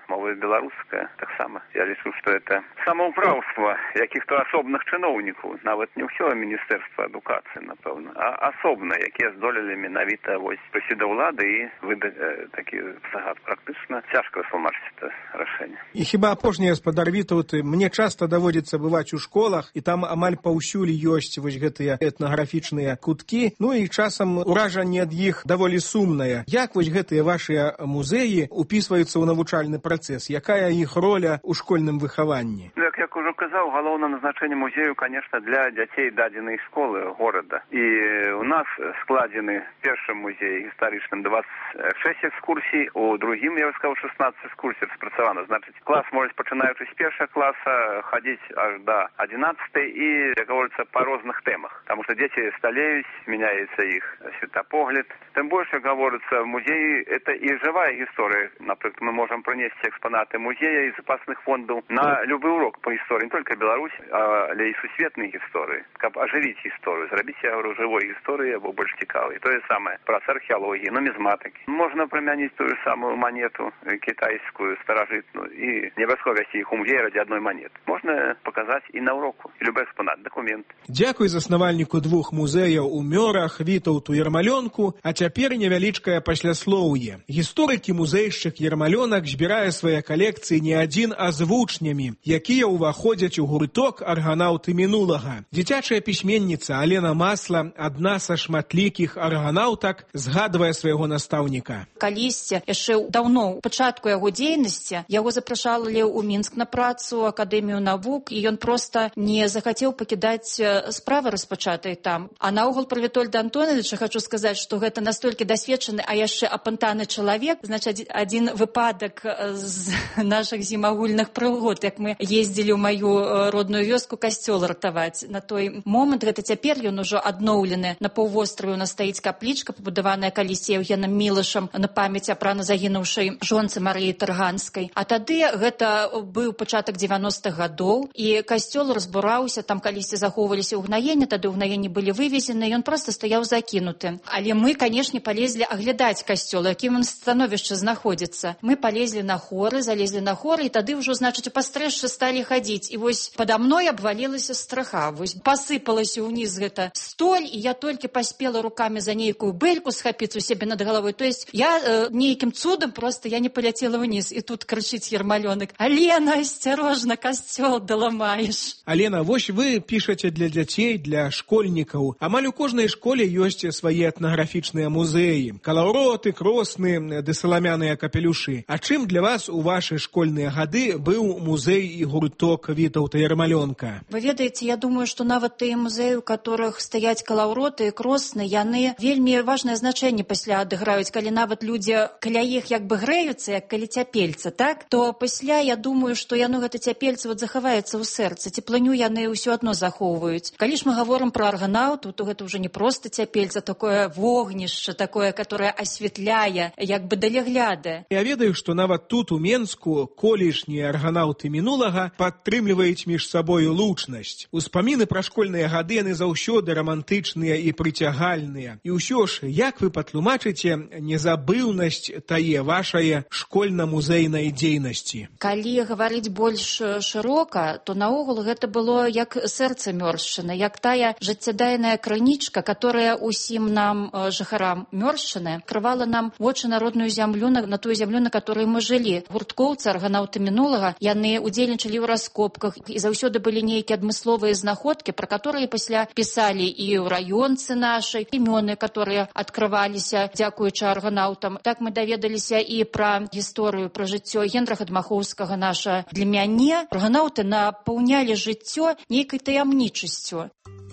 мова беларуская таксама. Я лічу, што это самаўпраўства якіх-то асобных чыноўнікаў, нават не ўсё міністэрства адукацыі, напэўна, а асобна, якія здолелі менавіта вось прыйсці да ўлады і выдаць э, такі загад. Практычна цяжка растлумачыць это рашэнне. І хіба апошні гаспадар Вітаўт, мне часта даводзіцца бываць у школах, і там амаль паўсюль ёсць вось гэтыя этнаграфічныя куткі, ну і часам уражанне ад іх даволі сумнае. Як вось гэтыя вашыя музеі упісваюцца ў навучальны працэс? Якая іх роля ў школьным выхаванні? Як я ўжо казаў, галоўнае назначэнне музею, конечно, для дзяцей дадзенай школы горада. І у нас складзены першым музеі гістарычным двадцать шесть экскурсій, у другім, я сказаў, шестнадцать экскурсій распрацавана. Значыць, клас можа, пачынаючы з першага класа, хадзіць аж да адзінаццатай і, як гаворыцца, па розных тэмах. Таму што дзеці сталеюць, мяняецца іх светапогляд. Тым больш, як гаворыцца, музей — это і жывая гісторыя. Напрыклад, мы можам прынесці экспанаты музея і запасных фондаў на любы урок по гісторыі, не толькі Беларусь, але і сусветнай гісторыі, каб ажывіць гісторыю, зрабіць, я говорю, жывой гісторыі або больш цікавай. Тое самае праца археалогіі, нумізматыкі. Можна прымяніць тую самую манету кітайскую, старажытную, і не абавязкова весці іх у музей ради адной манеты. Можна паказаць і на уроку, і любы экспанат, дакумент. Дзякуй заснавальніку двух музеяў у Мёрах, Вітаўту Ярмалёнку, а цяпер невялічкае пасляслоўе. Гісторыкі-музейшчык Ярмалёнак збірае свае калекцыі не адзін, а з вучнямі, якія ўваходзяць у гурток арганаўты мінулага. Дзіцячая пісьменніца Алена Масла, адна са шматлікіх арганаўтак, згадвае свайго настаўніка. Калісьці, яшчэ даўно, у пачатку яго дзейнасці, яго запрашалі ў Мінск на працу, акадэмію навук, і ён проста не захацеў пакідаць справы распачатай там. А наогул пра Вітольда Антоновича хочу сказаць, што гэта настолькі дасведчаны, а яшчэ апантаны чалавек. Значыць, адзін выпадак з нашых зімагульных прыгод, як мы ездзілі ў маю родную вёску касцёл ратаваць. На той момант, гэта цяпер ён ужо адноўлены. На паўвостраве у нас стаіць каплічка, пабудаваная калісьці Еўгенам Мілашам на памяць аб рана загінуўшай жонцы Марыі Тарганскай. А тады гэта быў пачатак дзевяностых гадоў, і касцёл разбураўся, там калісьці захоўваліся ўгнаенні, тады ўгнаенні былі вывезены, ён проста стаяў закінуты. Але мы, канешне, палезлі аглядаць касцёл, якім ён становішча знаходзіцца. Мы палезлі на хоры, залезлі на хоры, і тады ўжо, значыць, у пастрэшшы сталі хадзіць. І вось пада мной абвалілася страха, вось пасыпалася ўніз гэта столь, і я толькі паспела рукамі за нейкую бэльку схапіць у сябе над галавой. То есть я э, нейкім цудам просто я не паляцела ўніз, і тут крычыць Ярмалёнак: «Алена, асцярожна, касцёл даламаеш». Алена, вось вы пішаце для дзяцей, для школьнікаў. Амаль у кожнай школе ёсць свае этнаграфічныя музеі. Калаўроты, кросны, ды саламяныя капелюшы. А чым для вас у вашы школьныя гады быў музей і гурток Вітаўта Ярмалёнка? Вы ведаеце, я думаю, што нават тыя музеі, у которых стаяць калаўроты і кросны, яны вельмі важнае значэнне пасля адыграюць. Калі нават людзі каля іх як бы грэюцца, як калі цяпельца, так? То пасля, я думаю, што яно гэта цяпельца вот захаваецца ў сэрцы. Цеплыню яны ўсё адно захоўваюць. Калі ж мы гаворым пра арганаўту, то гэта ўжо не проста цяпельца, такое вогнішча, такое, которое асвятляе, як бы далягляда. Я ведаю, што нават тут, у Менску, колішнія арганаўты мінулага падтрымліваюць між сабою лучнасць. Успаміны пра школьныя гады яны заўсёды рамантычныя і прыцягальныя. І ўсё ж, як вы патлумачыце незабыўнасць тае вашае школьна-музейнай дзейнасці? Калі гаварыць больш шырока, то наогул гэта было як сэрца Мёршчыны, як тая жыццядайная крынічка, которая усім нам, жыхарам Мёршчыны, крывала нам вочы на родную зямлю, на, на тую зямлю, на которой мы жылі. Гурткоўцы, арганаўты мінулага, яны удзельнічалі ў раскопках, і заўсёды былі нейкія адмысловыя знаходкі, пра которые пасля пісалі і ў раёнцы нашай, імёны, которые адкрываліся дзякуючы арганаўтам. Так мы даведаліся і пра гісторыю, пра жыццё Генрыха Дмахоўскага наша. Для мяне арганаўты напаўнялі жыццё нейкай таямнічасцю.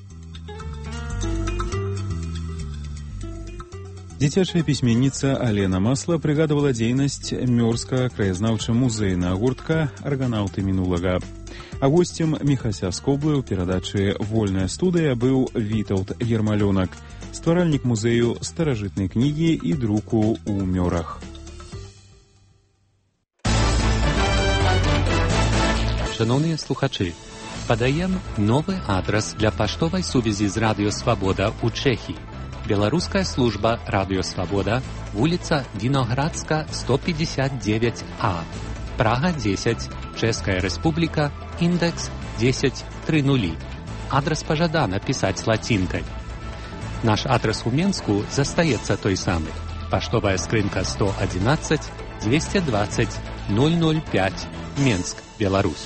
Дзіцячая пісьменніца Алена Масла прыгадывала дзейнасць Мёрскага краязнаўча музейнага гуртка «Арганаўты мінулага». А госцем Міхася Скоблы ў перадачы «Вольная студыя» быў Вітаўт Ярмалёнак, стваральнік музею старажытнай кнігі і друку ў Мёрах. Шановныя слухачы, падаем новы адрас для паштовай сувязі з Радыё Свабода ў Чэхіі. Беларуская служба Радыё Свабода, вуліца Віноградска, сто пятьдесят девять А. Прага десять, Чэшская Республика, индекс десять три нули. Адрес пожадана писать с латинкой. Наш адрес у Менску застаецца той самый. Поштовая скрынка сто одиннадцать двести двадцать ноль ноль пять, Менск, Беларусь.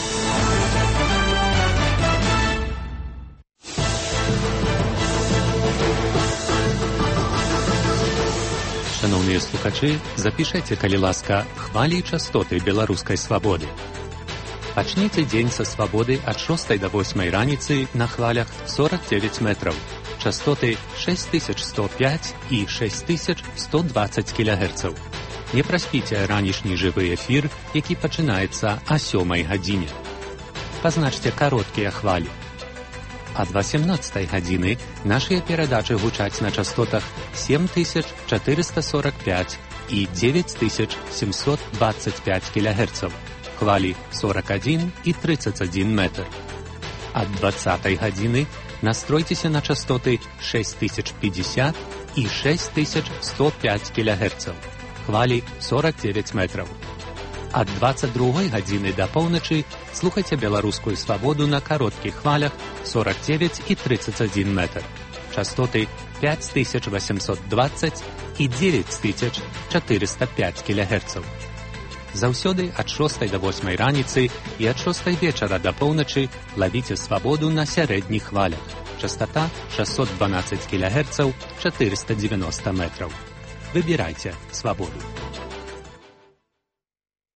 Шановныя слухачы, запішэце, калі ласка, хвалі і частоты беларускай свабоды. Пачніце дзень са свабоды ад шостай да восьмай раніцы на хвалях сорок девять метров. Частоты шесть тысяч сто пять и шесть тысяч сто двадцать килогерцаў. Не праспіце ранішні жывы эфір, які пачынаецца о сёмай гадзіне. Пазначце кароткія хвалі. Ад восемнадцатай гадзіны нашыя перадачы гучаць на частотах семь тысяч четыреста сорок пять и девять тысяч семьсот двадцать пять килогерцаў. Хвалі сорок один и тридцать один метр. Ад двадцатай гадзіны настройцеся на частоты шесть тысяч пятьдесят и шесть тысяч сто пять килогерцаў. Хвалі сорок девять метров. Ад двадцать другой гадзіны да поўначы слухайце беларускую свабоду на кароткіх хвалях сорок девять и тридцать один метр. Частоты пять тысяч восемьсот двадцать и девять тысяч четыреста пять килогерцаў. Заўсёды ад шостай да восьмай раніцы і ад шостай вечара да поўначы лавіце свабоду на сярэдніх хвалях. Частота шестьсот двенадцать килогерцаў, четыреста девяносто метров. Выбирайте свободу.